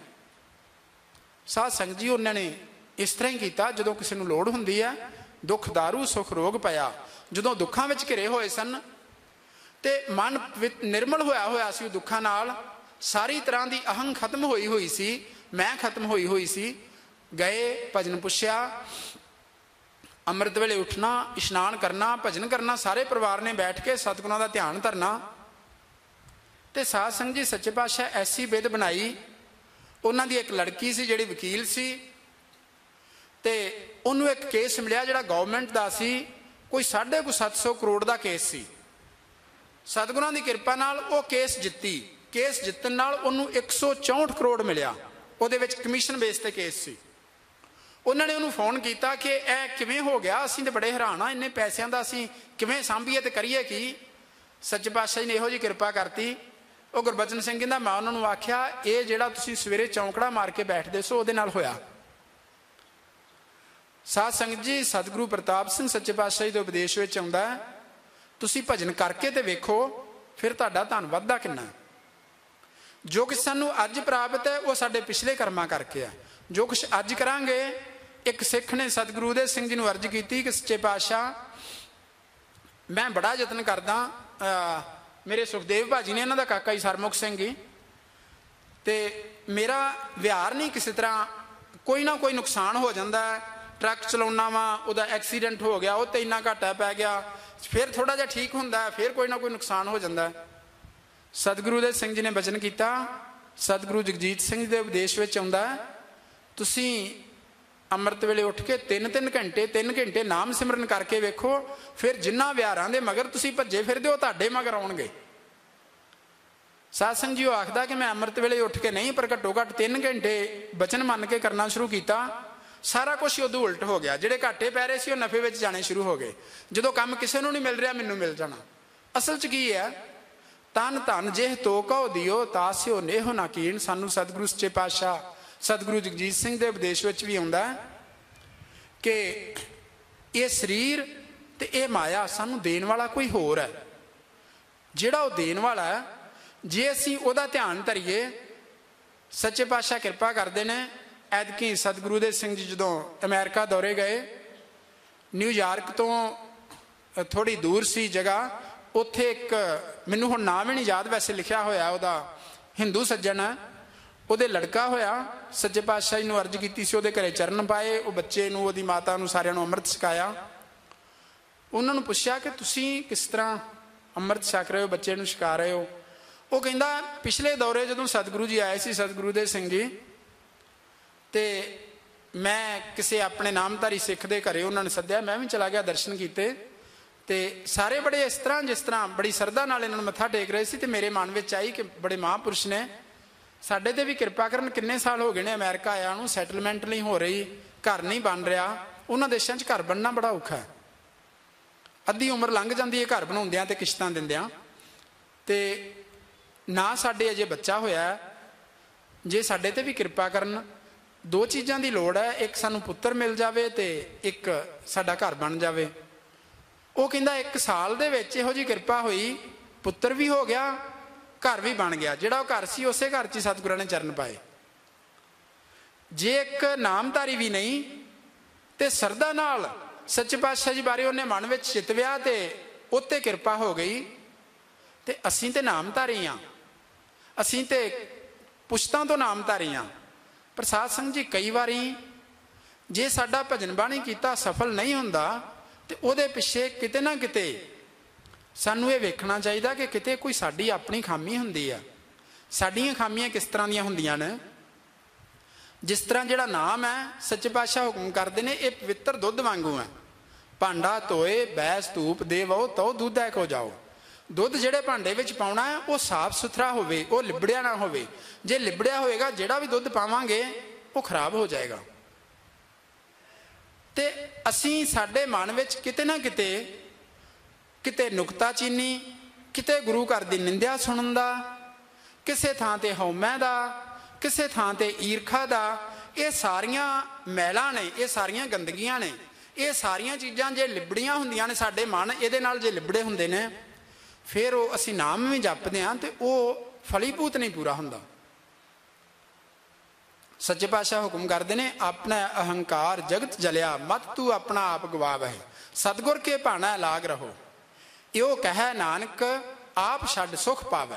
ਸਾਧ ਸੰਗਤ ਜੀ ਉਹਨਾਂ ਨੇ ਇਸ ਤਰ੍ਹਾਂ ਹੀ ਕੀਤਾ। ਜਦੋਂ ਕਿਸੇ ਨੂੰ ਲੋੜ ਹੁੰਦੀ ਹੈ, ਦੁੱਖ ਦਾਰੂ ਸੁੱਖ ਰੋਗ ਪਿਆ, ਜਦੋਂ ਦੁੱਖਾਂ ਵਿੱਚ ਘਿਰੇ ਹੋਏ ਸਨ ਤੇ ਮਨ ਨਿਰਮਲ ਹੋਇਆ ਹੋਇਆ ਸੀ ਦੁੱਖਾਂ ਨਾਲ, ਸਾਰੀ ਤਰ੍ਹਾਂ ਦੀ ਅਹੰਗ ਖਤਮ ਹੋਈ ਹੋਈ ਸੀ, ਮੈਂ ਖਤਮ ਹੋਈ ਹੋਈ ਸੀ। ਗਏ ਭਜਨ ਪੁੱਛਿਆ, ਅੰਮ੍ਰਿਤ ਵੇਲੇ ਉੱਠਣਾ, ਇਸ਼ਨਾਨ ਕਰਨਾ, ਭਜਨ ਕਰਨਾ, ਸਾਰੇ ਪਰਿਵਾਰ ਨੇ ਬੈਠ ਕੇ ਸਤਿਗੁਰਾਂ ਦਾ ਧਿਆਨ ਧਰਨਾ। ਤੇ ਸਾਧ ਸੰਗਤ ਜੀ ਸੱਚੇ ਪਾਤਸ਼ਾਹ ਐਸੀ ਬਿਧ ਬਣਾਈ। ਉਹਨਾਂ ਦੀ ਇੱਕ ਲੜਕੀ ਸੀ ਜਿਹੜੀ ਵਕੀਲ ਸੀ, ਤੇ ਉਹਨੂੰ ਇੱਕ ਕੇਸ ਮਿਲਿਆ ਜਿਹੜਾ ਗਵਰਨਮੈਂਟ ਦਾ ਸੀ, ਕੋਈ 750 ਕਰੋੜ ਦਾ ਕੇਸ ਸੀ। ਸਤਿਗੁਰਾਂ ਦੀ ਕਿਰਪਾ ਨਾਲ ਉਹ ਕੇਸ ਜਿੱਤੀ। ਕੇਸ ਜਿੱਤਣ ਨਾਲ ਉਹਨੂੰ 164 ਕਰੋੜ ਮਿਲਿਆ। ਉਹਦੇ ਵਿੱਚ ਕਮਿਸ਼ਨ ਬੇਸ ਤੇ ਕੇਸ ਸੀ। ਉਹਨਾਂ ਨੇ ਉਹਨੂੰ ਫੋਨ ਕੀਤਾ ਕਿ ਇਹ ਕਿਵੇਂ ਹੋ ਗਿਆ, ਅਸੀਂ ਤਾਂ ਬੜੇ ਹੈਰਾਨ ਆ, ਇੰਨੇ ਪੈਸਿਆਂ ਦਾ ਅਸੀਂ ਕਿਵੇਂ ਸਾਂਭੀਏ ਤੇ ਕਰੀਏ ਕੀ। ਸੱਚੇ ਪਾਤਸ਼ਾਹ ਜੀ ਨੇ ਇਹੋ ਜਿਹੀ ਕਿਰਪਾ ਕਰਤੀ। ਉਹ ਗੁਰਬਚਨ ਸਿੰਘ ਕਹਿੰਦਾ ਮੈਂ ਉਹਨਾਂ ਨੂੰ ਆਖਿਆ ਇਹ ਜਿਹੜਾ ਤੁਸੀਂ ਸਵੇਰੇ ਚੌਂਕੜਾ ਮਾਰ ਕੇ ਬੈਠਦੇ ਸੋ ਉਹਦੇ ਨਾਲ ਹੋਇਆ। ਸਾਧ ਸੰਗਤ ਜੀ ਸਤਿਗੁਰੂ ਪ੍ਰਤਾਪ ਸਿੰਘ ਸੱਚੇ ਪਾਤਸ਼ਾਹ ਜੀ ਦੇ ਉਪਦੇਸ਼ ਵਿੱਚ ਆਉਂਦਾ ਤੁਸੀਂ ਭਜਨ ਕਰਕੇ ਤੇ ਵੇਖੋ ਫਿਰ ਤੁਹਾਡਾ ਧਨ ਵੱਧਦਾ ਕਿੰਨਾ। ਜੋ ਕੁਛ ਸਾਨੂੰ ਅੱਜ ਪ੍ਰਾਪਤ ਹੈ ਉਹ ਸਾਡੇ ਪਿਛਲੇ ਕਰਮਾਂ ਕਰਕੇ ਆ। ਜੋ ਕੁਛ ਅੱਜ ਕਰਾਂਗੇ, ਇੱਕ ਸਿੱਖ ਨੇ ਸਤਿਗੁਰੂ ਦੇ ਸਿੰਘ ਜੀ ਨੂੰ ਅਰਜ਼ ਕੀਤੀ ਕਿ ਸੱਚੇ ਪਾਤਸ਼ਾਹ ਮੈਂ ਬੜਾ ਯਤਨ ਕਰਦਾ, ਮੇਰੇ ਸੁਖਦੇਵ ਭਾਜੀ ਨੇ, ਇਹਨਾਂ ਦਾ ਕਾਕਾ ਜੀ ਸਰਮੁਖ ਸਿੰਘ ਜੀ, ਤੇ ਮੇਰਾ ਵਿਹਾਰ ਨਹੀਂ ਕਿਸੇ ਤਰ੍ਹਾਂ, ਕੋਈ ਨਾ ਕੋਈ ਨੁਕਸਾਨ ਹੋ ਜਾਂਦਾ। ਟਰੱਕ ਚਲਾਉਣਾ ਵਾ, ਉਹਦਾ ਐਕਸੀਡੈਂਟ ਹੋ ਗਿਆ, ਉਹ ਤੇ ਇੰਨਾ ਘਾਟਾ ਪੈ ਗਿਆ, ਫਿਰ ਥੋੜਾ ਜਿਹਾ ਠੀਕ ਹੁੰਦਾ, ਫਿਰ ਕੋਈ ਨਾ ਕੋਈ ਨੁਕਸਾਨ ਹੋ ਜਾਂਦਾ। ਸਤਿਗੁਰੂ ਦੇ ਸਿੰਘ ਜੀ ਨੇ ਬਚਨ ਕੀਤਾ। ਸਤਿਗੁਰੂ ਜਗਜੀਤ ਸਿੰਘ ਦੇ ਉਪਦੇਸ਼ ਵਿੱਚ ਆਉਂਦਾ ਤੁਸੀਂ ਅੰਮ੍ਰਿਤ ਵੇਲੇ ਉੱਠ ਕੇ 3 ਘੰਟੇ ਨਾਮ ਸਿਮਰਨ ਕਰਕੇ ਵੇਖੋ, ਫਿਰ ਜਿੰਨਾ ਵਿਹਾਰਾਂ ਦੇ ਮਗਰ ਤੁਸੀਂ ਭੱਜੇ ਫਿਰਦੇ ਹੋ ਤੁਹਾਡੇ ਮਗਰ ਆਉਣਗੇ। ਸਾਧ ਸੰਗਤ ਜੀ ਉਹ ਆਖਦਾ ਕਿ ਮੈਂ ਅੰਮ੍ਰਿਤ ਵੇਲੇ ਉੱਠ ਕੇ ਨਹੀਂ, ਪਰ ਘੱਟੋ ਘੱਟ 3 ਘੰਟੇ ਬਚਨ ਮੰਨ ਕੇ ਕਰਨਾ ਸ਼ੁਰੂ ਕੀਤਾ। ਸਾਰਾ ਕੁਛ ਉਦੋਂ ਉਲਟ ਹੋ ਗਿਆ। ਜਿਹੜੇ ਘਾਟੇ ਪੈ ਰਹੇ ਸੀ ਉਹ ਨਫੇ ਵਿੱਚ ਜਾਣੇ ਸ਼ੁਰੂ ਹੋ ਗਏ। ਜਦੋਂ ਕੰਮ ਕਿਸੇ ਨੂੰ ਨਹੀਂ ਮਿਲ ਰਿਹਾ, ਮੈਨੂੰ ਮਿਲ ਜਾਣਾ। ਅਸਲ 'ਚ ਕੀ ਹੈ, ਤਨ ਧਨ ਜਿਹ ਤੋ ਕਉ ਦਿਓ ਤਾਸਿਓ ਨੇਹੁ ਨਾ ਕੀਨ। ਸਾਨੂੰ ਸਤਿਗੁਰੂ ਸੱਚੇ ਪਾਤਸ਼ਾਹ ਸਤਿਗੁਰੂ ਜਗਜੀਤ ਸਿੰਘ ਦੇ ਉਪਦੇਸ਼ ਵਿੱਚ ਵੀ ਆਉਂਦਾ ਕਿ ਇਹ ਸਰੀਰ ਤੇ ਇਹ ਮਾਇਆ ਸਾਨੂੰ ਦੇਣ ਵਾਲਾ ਕੋਈ ਹੋਰ ਹੈ। ਜਿਹੜਾ ਉਹ ਦੇਣ ਵਾਲਾ ਹੈ, ਜੇ ਅਸੀਂ ਉਹਦਾ ਧਿਆਨ ਧਰੀਏ, ਸੱਚੇ ਪਾਤਸ਼ਾਹ ਕਿਰਪਾ ਕਰਦੇ ਨੇ। ਐਤਕੀ ਸਤਿਗੁਰੂ ਦੇ ਸਿੰਘ ਜੀ ਜਦੋਂ ਅਮਰੀਕਾ ਦੌਰੇ ਗਏ, ਨਿਊਯਾਰਕ ਤੋਂ ਥੋੜੀ ਦੂਰ ਸੀ ਜਗ੍ਹਾ, ਉੱਥੇ ਇੱਕ ਮੈਨੂੰ ਹੁਣ ਨਾਮ ਵੀ ਨਹੀਂ ਯਾਦ, ਵੈਸੇ ਲਿਖਿਆ ਹੋਇਆ ਉਹਦਾ, ਹਿੰਦੂ ਸੱਜਣ ਹੈ, ਉਹਦੇ ਲੜਕਾ ਹੋਇਆ। ਸੱਚੇ ਪਾਤਸ਼ਾਹ ਜੀ ਨੂੰ ਅਰਜ਼ ਕੀਤੀ ਸੀ, ਉਹਦੇ ਘਰੇ ਚਰਨ ਪਾਏ, ਉਹ ਬੱਚੇ ਨੂੰ, ਉਹਦੀ ਮਾਤਾ ਨੂੰ, ਸਾਰਿਆਂ ਨੂੰ ਅੰਮ੍ਰਿਤ ਛਕਾਇਆ। ਉਹਨਾਂ ਨੂੰ ਪੁੱਛਿਆ ਕਿ ਤੁਸੀਂ ਕਿਸ ਤਰ੍ਹਾਂ ਅੰਮ੍ਰਿਤ ਛਕ ਰਹੇ ਹੋ, ਬੱਚੇ ਨੂੰ ਛਕਾ ਰਹੇ ਹੋ। ਉਹ ਕਹਿੰਦਾ ਪਿਛਲੇ ਦੌਰੇ ਜਦੋਂ ਸਤਿਗੁਰੂ ਜੀ ਆਏ ਸੀ, ਸਤਿਗੁਰੂ ਦੇ ਸਿੰਘ ਜੀ, ਤੇ ਮੈਂ ਕਿਸੇ ਆਪਣੇ ਨਾਮਧਾਰੀ ਸਿੱਖ ਦੇ ਘਰੇ ਉਹਨਾਂ ਨੇ ਸੱਦਿਆ, ਮੈਂ ਵੀ ਚਲਾ ਗਿਆ, ਦਰਸ਼ਨ ਕੀਤੇ, ਤੇ ਸਾਰੇ ਬੜੇ ਇਸ ਤਰ੍ਹਾਂ ਜਿਸ ਤਰ੍ਹਾਂ ਬੜੀ ਸ਼ਰਧਾ ਨਾਲ ਇਹਨਾਂ ਨੂੰ ਮੱਥਾ ਟੇਕ ਰਹੇ ਸੀ। ਤੇ ਮੇਰੇ ਮਨ ਵਿੱਚ ਆਈ ਕਿ ਬੜੇ ਮਹਾਂਪੁਰਸ਼ ਨੇ, ਸਾਡੇ ਤੇ ਵੀ ਕਿਰਪਾ ਕਰਨ। ਕਿੰਨੇ ਸਾਲ ਹੋ ਗਏ ਨੇ ਅਮਰੀਕਾ ਆਇਆ ਨੂੰ, ਸੈਟਲਮੈਂਟ ਨਹੀਂ ਹੋ ਰਹੀ, ਘਰ ਨਹੀਂ ਬਣ ਰਿਹਾ। ਉਹਨਾਂ ਦੇਸ਼ਾਂ 'ਚ ਘਰ ਬਣਨਾ ਬੜਾ ਔਖਾ ਹੈ। ਅੱਧੀ ਉਮਰ ਲੰਘ ਜਾਂਦੀ ਹੈ ਘਰ ਬਣਾਉਂਦਿਆਂ ਤੇ ਕਿਸ਼ਤਾਂ ਦਿੰਦਿਆਂ, ਤੇ ਨਾ ਸਾਡੇ ਅਜੇ ਬੱਚਾ ਹੋਇਆ। ਜੇ ਸਾਡੇ ਤੇ ਵੀ ਕਿਰਪਾ ਕਰਨ, ਦੋ ਚੀਜ਼ਾਂ ਦੀ ਲੋੜ ਹੈ, ਇੱਕ ਸਾਨੂੰ ਪੁੱਤਰ ਮਿਲ ਜਾਵੇ ਤੇ ਇੱਕ ਸਾਡਾ ਘਰ ਬਣ ਜਾਵੇ। ਉਹ ਕਹਿੰਦਾ 1 ਸਾਲ ਦੇ ਵਿੱਚ ਇਹੋ ਜਿਹੀ ਕਿਰਪਾ ਹੋਈ, ਪੁੱਤਰ ਵੀ ਹੋ ਗਿਆ, ਘਰ ਵੀ ਬਣ ਗਿਆ। ਜਿਹੜਾ ਉਹ ਘਰ ਸੀ ਉਸੇ ਘਰ 'ਚ ਹੀ ਸਤਿਗੁਰਾਂ ਨੇ ਚਰਨ ਪਾਏ। ਜੇ ਇੱਕ ਨਾਮਧਾਰੀ ਵੀ ਨਹੀਂ ਤੇ ਸਰਦਾ ਨਾਲ ਸੱਚੇ ਪਾਤਸ਼ਾਹ ਜੀ ਬਾਰੇ ਉਹਨੇ ਮਨ ਵਿੱਚ ਚਿਤਵਿਆ ਤੇ ਉੱਤੇ ਕਿਰਪਾ ਹੋ ਗਈ। ਤੇ ਅਸੀਂ ਤੇ ਨਾਮਧਾਰੀ ਹਾਂ, ਅਸੀਂ ਤੇ ਪੁਸ਼ਤਾਂ ਤੋਂ ਨਾਮਧਾਰੀ ਹਾਂ। ਪਰ ਸਾਧ ਸੰਗਤ ਜੀ, ਕਈ ਵਾਰੀ ਜੇ ਸਾਡਾ ਭਜਨ ਬਾਣੀ ਕੀਤਾ ਸਫਲ ਨਹੀਂ ਹੁੰਦਾ ਤੇ ਉਹਦੇ ਪਿੱਛੇ ਕਿਤੇ ਨਾ ਕਿਤੇ ਸਾਨੂੰ ਇਹ ਵੇਖਣਾ ਚਾਹੀਦਾ ਕਿ ਕਿਤੇ ਕੋਈ ਸਾਡੀ ਆਪਣੀ ਖਾਮੀ ਹੁੰਦੀ ਆ। ਸਾਡੀਆਂ ਖਾਮੀਆਂ ਕਿਸ ਤਰ੍ਹਾਂ ਦੀਆਂ ਹੁੰਦੀਆਂ ਨੇ? ਜਿਸ ਤਰ੍ਹਾਂ ਜਿਹੜਾ ਨਾਮ ਹੈ, ਸੱਚੇ ਪਾਤਸ਼ਾਹ ਹੁਕਮ ਕਰਦੇ ਨੇ, ਇਹ ਪਵਿੱਤਰ ਦੁੱਧ ਵਾਂਗੂ ਹੈ। ਭਾਂਡਾ ਧੋਏ ਬੈਸ ਧੂਪ ਦੇਵੋ ਤਉ ਦੁੱਧੈ ਕੋ ਜਾਓ। ਦੁੱਧ ਜਿਹੜੇ ਭਾਂਡੇ ਵਿੱਚ ਪਾਉਣਾ ਹੈ ਉਹ ਸਾਫ਼ ਸੁਥਰਾ ਹੋਵੇ, ਉਹ ਲਿਬੜਿਆ ਨਾ ਹੋਵੇ। ਜੇ ਲਿਬੜਿਆ ਹੋਵੇਗਾ, ਜਿਹੜਾ ਵੀ ਦੁੱਧ ਪਾਵਾਂਗੇ ਉਹ ਖਰਾਬ ਹੋ ਜਾਏਗਾ। ਤੇ ਅਸੀਂ ਸਾਡੇ ਮਨ ਵਿੱਚ ਕਿਤੇ ਨਾ ਕਿਤੇ ਨੁਕਤਾਚੀਨੀ, ਕਿਤੇ ਗੁਰੂ ਘਰ ਦੀ ਨਿੰਦਿਆ ਸੁਣਨ ਦਾ, ਕਿਸੇ ਥਾਂ ਤੇ ਹਉਮੈ ਦਾ, ਕਿਸੇ ਥਾਂ ਤੇ ਈਰਖਾ ਦਾ, ਇਹ ਸਾਰੀਆਂ ਮੈਲਾਂ ਨੇ, ਇਹ ਸਾਰੀਆਂ ਗੰਦਗੀਆਂ ਨੇ। ਇਹ ਸਾਰੀਆਂ ਚੀਜ਼ਾਂ ਜੇ ਲਿਬੜੀਆਂ ਹੁੰਦੀਆਂ ਨੇ, ਸਾਡੇ ਮਨ ਇਹਦੇ ਨਾਲ ਜੇ ਲਿਬੜੇ ਹੁੰਦੇ ਨੇ, ਫਿਰ ਉਹ ਅਸੀਂ ਨਾਮ ਵੀ ਜਪਦੇ ਹਾਂ ਤੇ ਉਹ ਫਲੀਭੂਤ ਨਹੀਂ ਪੂਰਾ ਹੁੰਦਾ। ਸੱਚੇ ਪਾਤਸ਼ਾਹ ਹੁਕਮ ਕਰਦੇ ਨੇ, ਆਪਣਾ ਅਹੰਕਾਰ ਜਗਤ ਜਲਿਆ, ਮਤ ਤੂੰ ਆਪਣਾ ਆਪ ਗਵਾਵਹਿ, ਸਤਿਗੁਰ ਕੇ ਭਾਣਾ ਲਾਗ ਰਹੋ। ਇਹੋ ਕਹੈ ਨਾਨਕ ਆਪ ਛੱਡ ਸੁਖ ਪਾਵੈ।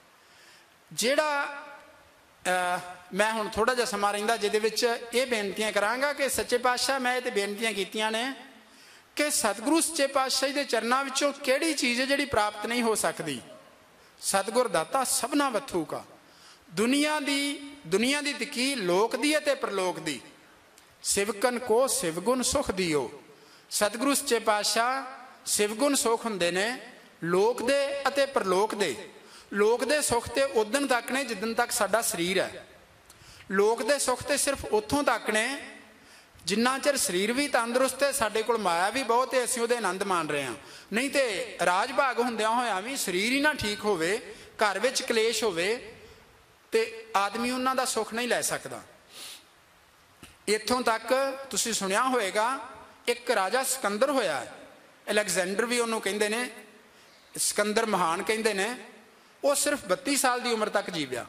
ਜਿਹੜਾ ਮੈਂ ਹੁਣ ਥੋੜਾ ਜਿਹਾ ਸਮਾਂ ਰਹਿੰਦਾ ਜਿਹਦੇ ਵਿੱਚ ਇਹ ਬੇਨਤੀਆਂ ਕਰਾਂਗਾ ਕਿ ਸੱਚੇ ਪਾਤਸ਼ਾਹ, ਮੈਂ ਇਹ ਤੇ ਬੇਨਤੀਆਂ ਕੀਤੀਆਂ ਨੇ ਕਿ ਸਤਿਗੁਰੂ ਸੱਚੇ ਪਾਤਸ਼ਾਹ ਦੇ ਚਰਨਾਂ ਵਿੱਚੋਂ ਕਿਹੜੀ ਚੀਜ਼ ਹੈ ਜਿਹੜੀ ਪ੍ਰਾਪਤ ਨਹੀਂ ਹੋ ਸਕਦੀ? ਸਤਿਗੁਰ ਦਾਤਾ ਸਭਨਾ ਵਥੂ ਕਾ। ਦੁਨੀਆ ਦੀ ਤਿੱਖੀ, ਲੋਕ ਦੀ ਅਤੇ ਪ੍ਰਲੋਕ ਦੀ। ਸਿਵਕਨ ਕੋ ਸਿਵਗੁਣ ਸੁਖ ਦਿਓ। ਸਤਿਗੁਰੂ ਸੱਚੇ ਪਾਤਸ਼ਾਹ ਸਿਵਗੁਣ ਸੁਖ ਹੁੰਦੇ ਨੇ, ਲੋਕ ਦੇ ਅਤੇ ਪ੍ਰਲੋਕ ਦੇ। ਲੋਕ ਦੇ ਸੁੱਖ ਤੇ ਉਦਣ ਤੱਕ ਨੇ ਜਿੱਦਣ ਤੱਕ ਸਾਡਾ ਸਰੀਰ ਹੈ। ਲੋਕ ਦੇ ਸੁੱਖ ਤੇ ਸਿਰਫ ਉੱਥੋਂ ਤੱਕ ਨੇ ਜਿੰਨਾ ਚਿਰ ਸਰੀਰ ਵੀ ਤੰਦਰੁਸਤ ਹੈ, ਸਾਡੇ ਕੋਲ ਮਾਇਆ ਵੀ ਬਹੁਤ ਹੈ, ਅਸੀਂ ਉਹਦੇ ਆਨੰਦ ਮਾਣ ਰਹੇ ਹਾਂ। ਨਹੀਂ ਤੇ ਰਾਜ ਭਾਗ ਹੁੰਦਿਆਂ ਹੋਇਆਂ ਵੀ ਸਰੀਰ ਹੀ ਨਾ ਠੀਕ ਹੋਵੇ, ਘਰ ਵਿੱਚ ਕਲੇਸ਼ ਹੋਵੇ, ਤੇ ਆਦਮੀ ਉਹਨਾਂ ਦਾ ਸੁੱਖ ਨਹੀਂ ਲੈ ਸਕਦਾ। ਇੱਥੋਂ ਤੱਕ ਤੁਸੀਂ ਸੁਣਿਆ ਹੋਵੇਗਾ, ਇੱਕ ਰਾਜਾ ਸਿਕੰਦਰ ਹੋਇਆ, ਅਲੈਗਜ਼ੈਂਡਰ ਵੀ ਉਹਨੂੰ ਕਹਿੰਦੇ ਨੇ, ਸਿਕੰਦਰ ਮਹਾਨ ਕਹਿੰਦੇ ਨੇ। ਉਹ ਸਿਰਫ 32 ਸਾਲ ਦੀ ਉਮਰ ਤੱਕ ਜੀਵਿਆ।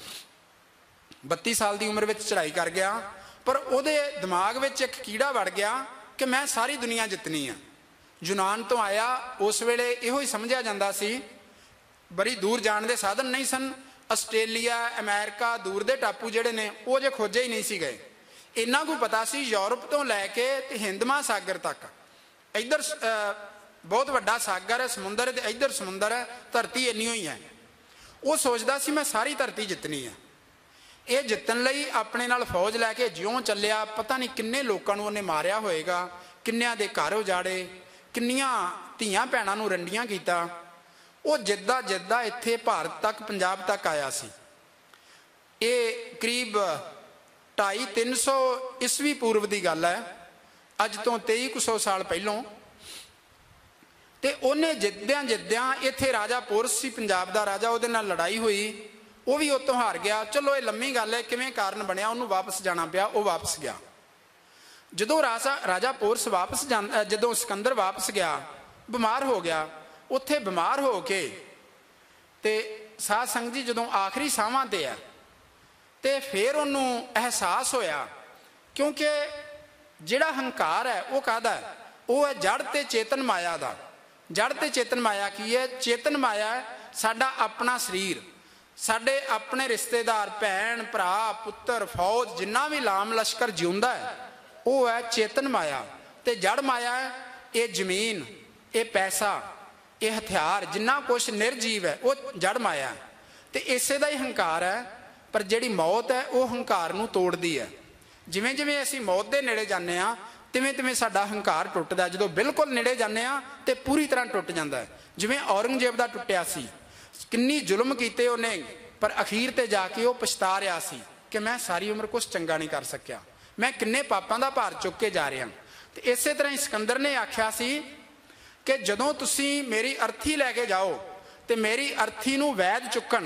32 ਸਾਲ ਦੀ ਉਮਰ ਵਿੱਚ ਚੜ੍ਹਾਈ ਕਰ ਗਿਆ, ਪਰ ਉਹਦੇ ਦਿਮਾਗ ਵਿੱਚ ਇੱਕ ਕੀੜਾ ਵੜ ਗਿਆ ਕਿ ਮੈਂ ਸਾਰੀ ਦੁਨੀਆ ਜਿੱਤਣੀ ਆ। ਯੂਨਾਨ ਤੋਂ ਆਇਆ, ਉਸ ਵੇਲੇ ਇਹੋ ਹੀ ਸਮਝਿਆ ਜਾਂਦਾ ਸੀ, ਬੜੀ ਦੂਰ ਜਾਣ ਦੇ ਸਾਧਨ ਨਹੀਂ ਸਨ। ਆਸਟ੍ਰੇਲੀਆ, ਅਮਰੀਕਾ, ਦੂਰ ਦੇ ਟਾਪੂ ਜਿਹੜੇ ਨੇ ਉਹ ਜੇ ਖੋਜੇ ਹੀ ਨਹੀਂ ਸੀ ਗਏ। ਇੰਨਾ ਕੁ ਪਤਾ ਸੀ ਯੂਰਪ ਤੋਂ ਲੈ ਕੇ ਤੇ ਹਿੰਦ ਮਹਾਸਾਗਰ ਤੱਕ, ਇੱਧਰ ਬਹੁਤ ਵੱਡਾ ਸਾਗਰ ਹੈ, ਸਮੁੰਦਰ, ਤੇ ਇੱਧਰ ਸਮੁੰਦਰ ਹੈ, ਧਰਤੀ ਇੰਨੀ ਹੀ ਹੈ। ਉਹ ਸੋਚਦਾ ਸੀ ਮੈਂ ਸਾਰੀ ਧਰਤੀ ਜਿੱਤਣੀ ਹੈ। ਇਹ ਜਿੱਤਣ ਲਈ ਆਪਣੇ ਨਾਲ ਫੌਜ ਲੈ ਕੇ ਜਿਉਂ ਚੱਲਿਆ, ਪਤਾ ਨਹੀਂ ਕਿੰਨੇ ਲੋਕਾਂ ਨੂੰ ਉਹਨੇ ਮਾਰਿਆ ਹੋਏਗਾ, ਕਿੰਨਿਆਂ ਦੇ ਘਰ ਉਜਾੜੇ, ਕਿੰਨੀਆਂ ਧੀਆਂ ਭੈਣਾਂ ਨੂੰ ਰੰਡੀਆਂ ਕੀਤਾ। ਉਹ ਜਿੱਦਾਂ ਇੱਥੇ ਭਾਰਤ ਤੱਕ, ਪੰਜਾਬ ਤੱਕ ਆਇਆ ਸੀ। ਇਹ ਕਰੀਬ 250-300 ਈਸਵੀ ਪੂਰਵ ਦੀ ਗੱਲ ਹੈ, ਅੱਜ ਤੋਂ 2300 ਸਾਲ ਪਹਿਲੋਂ। ਤੇ ਉਹਨੇ ਜਿੱਦਿਆਂ ਇੱਥੇ ਰਾਜਾ ਪੋਰਸ ਸੀ, ਪੰਜਾਬ ਦਾ ਰਾਜਾ, ਉਹਦੇ ਨਾਲ ਲੜਾਈ ਹੋਈ, ਉਹ ਵੀ ਉਤੋਂ ਹਾਰ ਗਿਆ। ਚਲੋ ਇਹ ਲੰਮੀ ਗੱਲ ਹੈ, ਕਿਵੇਂ ਕਾਰਨ ਬਣਿਆ, ਉਹਨੂੰ ਵਾਪਸ ਜਾਣਾ ਪਿਆ, ਉਹ ਵਾਪਸ ਗਿਆ। ਜਦੋਂ ਰਾਜਾ ਪੋਰਸ ਵਾਪਸ ਜਦੋਂ ਸਿਕੰਦਰ ਵਾਪਸ ਗਿਆ, ਬਿਮਾਰ ਹੋ ਗਿਆ। ਉੱਥੇ ਬਿਮਾਰ ਹੋ ਕੇ ਤੇ ਸਾਧ ਸੰਗਤ ਜੀ ਜਦੋਂ ਆਖਰੀ ਸਾਹਾਂ ਤੇ ਆ, ਤੇ ਫਿਰ ਉਹਨੂੰ ਅਹਿਸਾਸ ਹੋਇਆ, ਕਿਉਂਕਿ ਜਿਹੜਾ ਹੰਕਾਰ ਹੈ ਉਹ ਕਾਹਦਾ ਹੈ? ਉਹ ਹੈ ਜੜ ਤੇ ਚੇਤਨ ਮਾਇਆ ਦਾ। ਜੜ ਤੇ ਚੇਤਨ ਮਾਇਆ ਕੀ ਹੈ? ਚੇਤਨ ਮਾਇਆ ਸਾਡਾ ਆਪਣਾ ਸਰੀਰ, ਸਾਡੇ ਆਪਣੇ ਰਿਸ਼ਤੇਦਾਰ, ਭੈਣ ਭਰਾ, ਪੁੱਤਰ, ਫੌਜ, ਜਿੰਨਾ ਵੀ ਲਾਮ ਲਸ਼ਕਰ ਜਿਉਂਦਾ ਹੈ, ਉਹ ਹੈ ਚੇਤਨ ਮਾਇਆ। ਤੇ ਜੜ ਮਾਇਆ ਹੈ ਇਹ ਜ਼ਮੀਨ, ਇਹ ਪੈਸਾ, ਇਹ ਹਥਿਆਰ, ਜਿੰਨਾ ਕੁਛ ਨਿਰਜੀਵ ਹੈ ਉਹ ਜੜ ਮਾਇਆ ਹੈ। ਤੇ ਇਸੇ ਦਾ ਹੀ ਹੰਕਾਰ ਹੈ। ਪਰ ਜਿਹੜੀ ਮੌਤ ਹੈ ਉਹ ਹੰਕਾਰ ਨੂੰ ਤੋੜਦੀ ਹੈ। ਜਿਵੇਂ ਜਿਵੇਂ ਅਸੀਂ ਮੌਤ ਦੇ ਨੇੜੇ ਜਾਂਦੇ ਹਾਂ, ਤਿਵੇਂ ਤਿਵੇਂ ਸਾਡਾ ਹੰਕਾਰ ਟੁੱਟਦਾ। ਜਦੋਂ ਬਿਲਕੁਲ ਨੇੜੇ ਜਾਂਦੇ ਹਾਂ ਤੇ ਪੂਰੀ ਤਰ੍ਹਾਂ ਟੁੱਟ ਜਾਂਦਾ ਹੈ। ਜਿਵੇਂ ਔਰੰਗਜ਼ੇਬ ਦਾ ਟੁੱਟਿਆ ਸੀ, ਕਿੰਨੀ ਜ਼ੁਲਮ ਕੀਤੇ ਉਹਨੇ, ਪਰ ਅਖੀਰ ਤੇ ਜਾ ਕੇ ਉਹ ਪਛਤਾ ਰਿਹਾ ਸੀ ਕਿ ਮੈਂ ਸਾਰੀ ਉਮਰ ਕੁਛ ਚੰਗਾ ਨਹੀਂ ਕਰ ਸਕਿਆ, ਮੈਂ ਕਿੰਨੇ ਪਾਪਾਂ ਦਾ ਭਾਰ ਚੁੱਕ ਕੇ ਜਾ ਰਿਹਾ। ਤੇ ਇਸੇ ਤਰ੍ਹਾਂ ਹੀ ਸਿਕੰਦਰ ਨੇ ਆਖਿਆ ਸੀ ਕਿ ਜਦੋਂ ਤੁਸੀਂ ਮੇਰੀ ਅਰਥੀ ਲੈ ਕੇ ਜਾਓ ਤੇ ਮੇਰੀ ਅਰਥੀ ਨੂੰ ਵੈਦ ਚੁੱਕਣ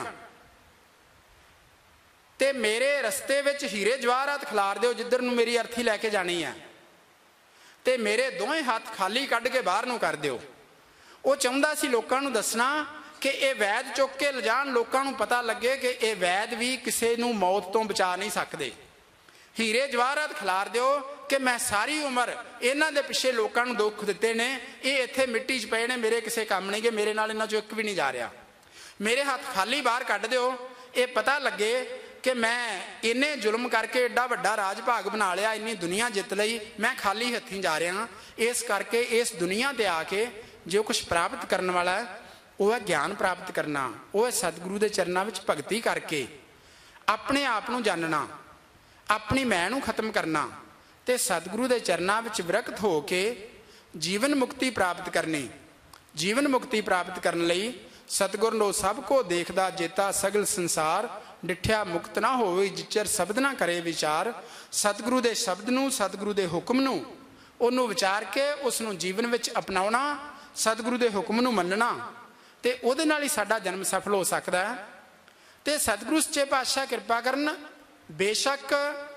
ਤੇ ਮੇਰੇ ਰਸਤੇ ਵਿੱਚ ਹੀਰੇ ਜਵਾਹਰਾਤ ਖਿਲਾਰ ਦਿਓ ਜਿੱਧਰ ਨੂੰ ਮੇਰੀ ਅਰਥੀ ਲੈ ਕੇ ਜਾਣੀ ਹੈ, ਤੇ ਮੇਰੇ ਦੋਵੇਂ ਹੱਥ ਖਾਲੀ ਕੱਢ ਕੇ ਬਾਹਰ ਨੂੰ ਕਰ ਦਿਓ। ਉਹ ਚਾਹੁੰਦਾ ਸੀ ਲੋਕਾਂ ਨੂੰ ਦੱਸਣਾ ਕਿ ਇਹ ਵੈਦ ਚੁੱਕ ਕੇ ਲਿਜਾਣ, ਲੋਕਾਂ ਨੂੰ ਪਤਾ ਲੱਗੇ ਕਿ ਇਹ ਵੈਦ ਵੀ ਕਿਸੇ ਨੂੰ ਮੌਤ ਤੋਂ ਬਚਾ ਨਹੀਂ ਸਕਦੇ। ਹੀਰੇ ਜਵਾਹਰਾਤ ਖਿਲਾਰ ਦਿਓ ਕਿ ਮੈਂ ਸਾਰੀ ਉਮਰ ਇਹਨਾਂ ਦੇ ਪਿੱਛੇ ਲੋਕਾਂ ਨੂੰ ਦੁੱਖ ਦਿੱਤੇ ਨੇ, ਇਹ ਇੱਥੇ ਮਿੱਟੀ 'ਚ ਪਏ ਨੇ, ਮੇਰੇ ਕਿਸੇ ਕੰਮ ਨਹੀਂ, ਕਿ ਮੇਰੇ ਨਾਲ ਇਹਨਾਂ 'ਚੋਂ ਇੱਕ ਵੀ ਨਹੀਂ ਜਾ ਰਿਹਾ। ਮੇਰੇ ਹੱਥ ਖਾਲੀ ਬਾਹਰ ਕੱਢ ਦਿਓ, ਇਹ ਪਤਾ ਲੱਗੇ ਕਿ ਮੈਂ ਇੰਨੇ ਜ਼ੁਲਮ ਕਰਕੇ ਐਡਾ ਵੱਡਾ ਰਾਜ ਭਾਗ ਬਣਾ ਲਿਆ, ਇੰਨੀ ਦੁਨੀਆ ਜਿੱਤ ਲਈ, ਮੈਂ ਖਾਲੀ ਹੱਥੀਂ ਜਾ ਰਿਹਾ। ਇਸ ਕਰਕੇ ਇਸ ਦੁਨੀਆ 'ਤੇ ਆ ਕੇ ਜੋ ਕੁਛ ਪ੍ਰਾਪਤ ਕਰਨ ਵਾਲਾ ਉਹ ਹੈ ਗਿਆਨ ਪ੍ਰਾਪਤ ਕਰਨਾ, ਉਹ ਹੈ ਸਤਿਗੁਰੂ ਦੇ ਚਰਨਾਂ ਵਿੱਚ ਭਗਤੀ ਕਰਕੇ ਆਪਣੇ ਆਪ ਨੂੰ ਜਾਣਨਾ, ਆਪਣੀ ਮੈਂ ਨੂੰ ਖਤਮ ਕਰਨਾ ਤੇ ਸਤਿਗੁਰੂ ਦੇ ਚਰਨਾਂ ਵਿੱਚ ਵਿਰਕਤ ਹੋ ਕੇ ਜੀਵਨ ਮੁਕਤੀ ਪ੍ਰਾਪਤ ਕਰਨੀ। ਜੀਵਨ ਮੁਕਤੀ ਪ੍ਰਾਪਤ ਕਰਨ ਲਈ ਸਤਿਗੁਰ ਲੋ ਸਭ ਕੋ ਦੇਖਦਾ ਜੇਤਾ ਸਗਲ ਸੰਸਾਰ, ਡਿਠਿਆ ਮੁਕਤ ਨਾ ਹੋਵੇ ਜਿਚਰ ਸ਼ਬਦ ਨਾ ਕਰੇ ਵਿਚਾਰ। ਸਤਿਗੁਰੂ ਦੇ ਸ਼ਬਦ ਨੂੰ, ਸਤਿਗੁਰੂ ਦੇ ਹੁਕਮ ਨੂੰ, ਉਹਨੂੰ ਵਿਚਾਰ ਕੇ ਉਸ ਨੂੰ ਜੀਵਨ ਵਿੱਚ ਅਪਣਾਉਣਾ, ਸਤਿਗੁਰੂ ਦੇ ਹੁਕਮ ਨੂੰ ਮੰਨਣਾ, ਤੇ ਉਹਦੇ ਨਾਲ ਹੀ ਸਾਡਾ ਜਨਮ ਸਫਲ ਹੋ ਸਕਦਾ ਹੈ। ਤੇ ਸਤਿਗੁਰੂ ਸੱਚੇ ਪਾਤਸ਼ਾਹ ਕਿਰਪਾ ਕਰਨ, ਬੇਸ਼ੱਕ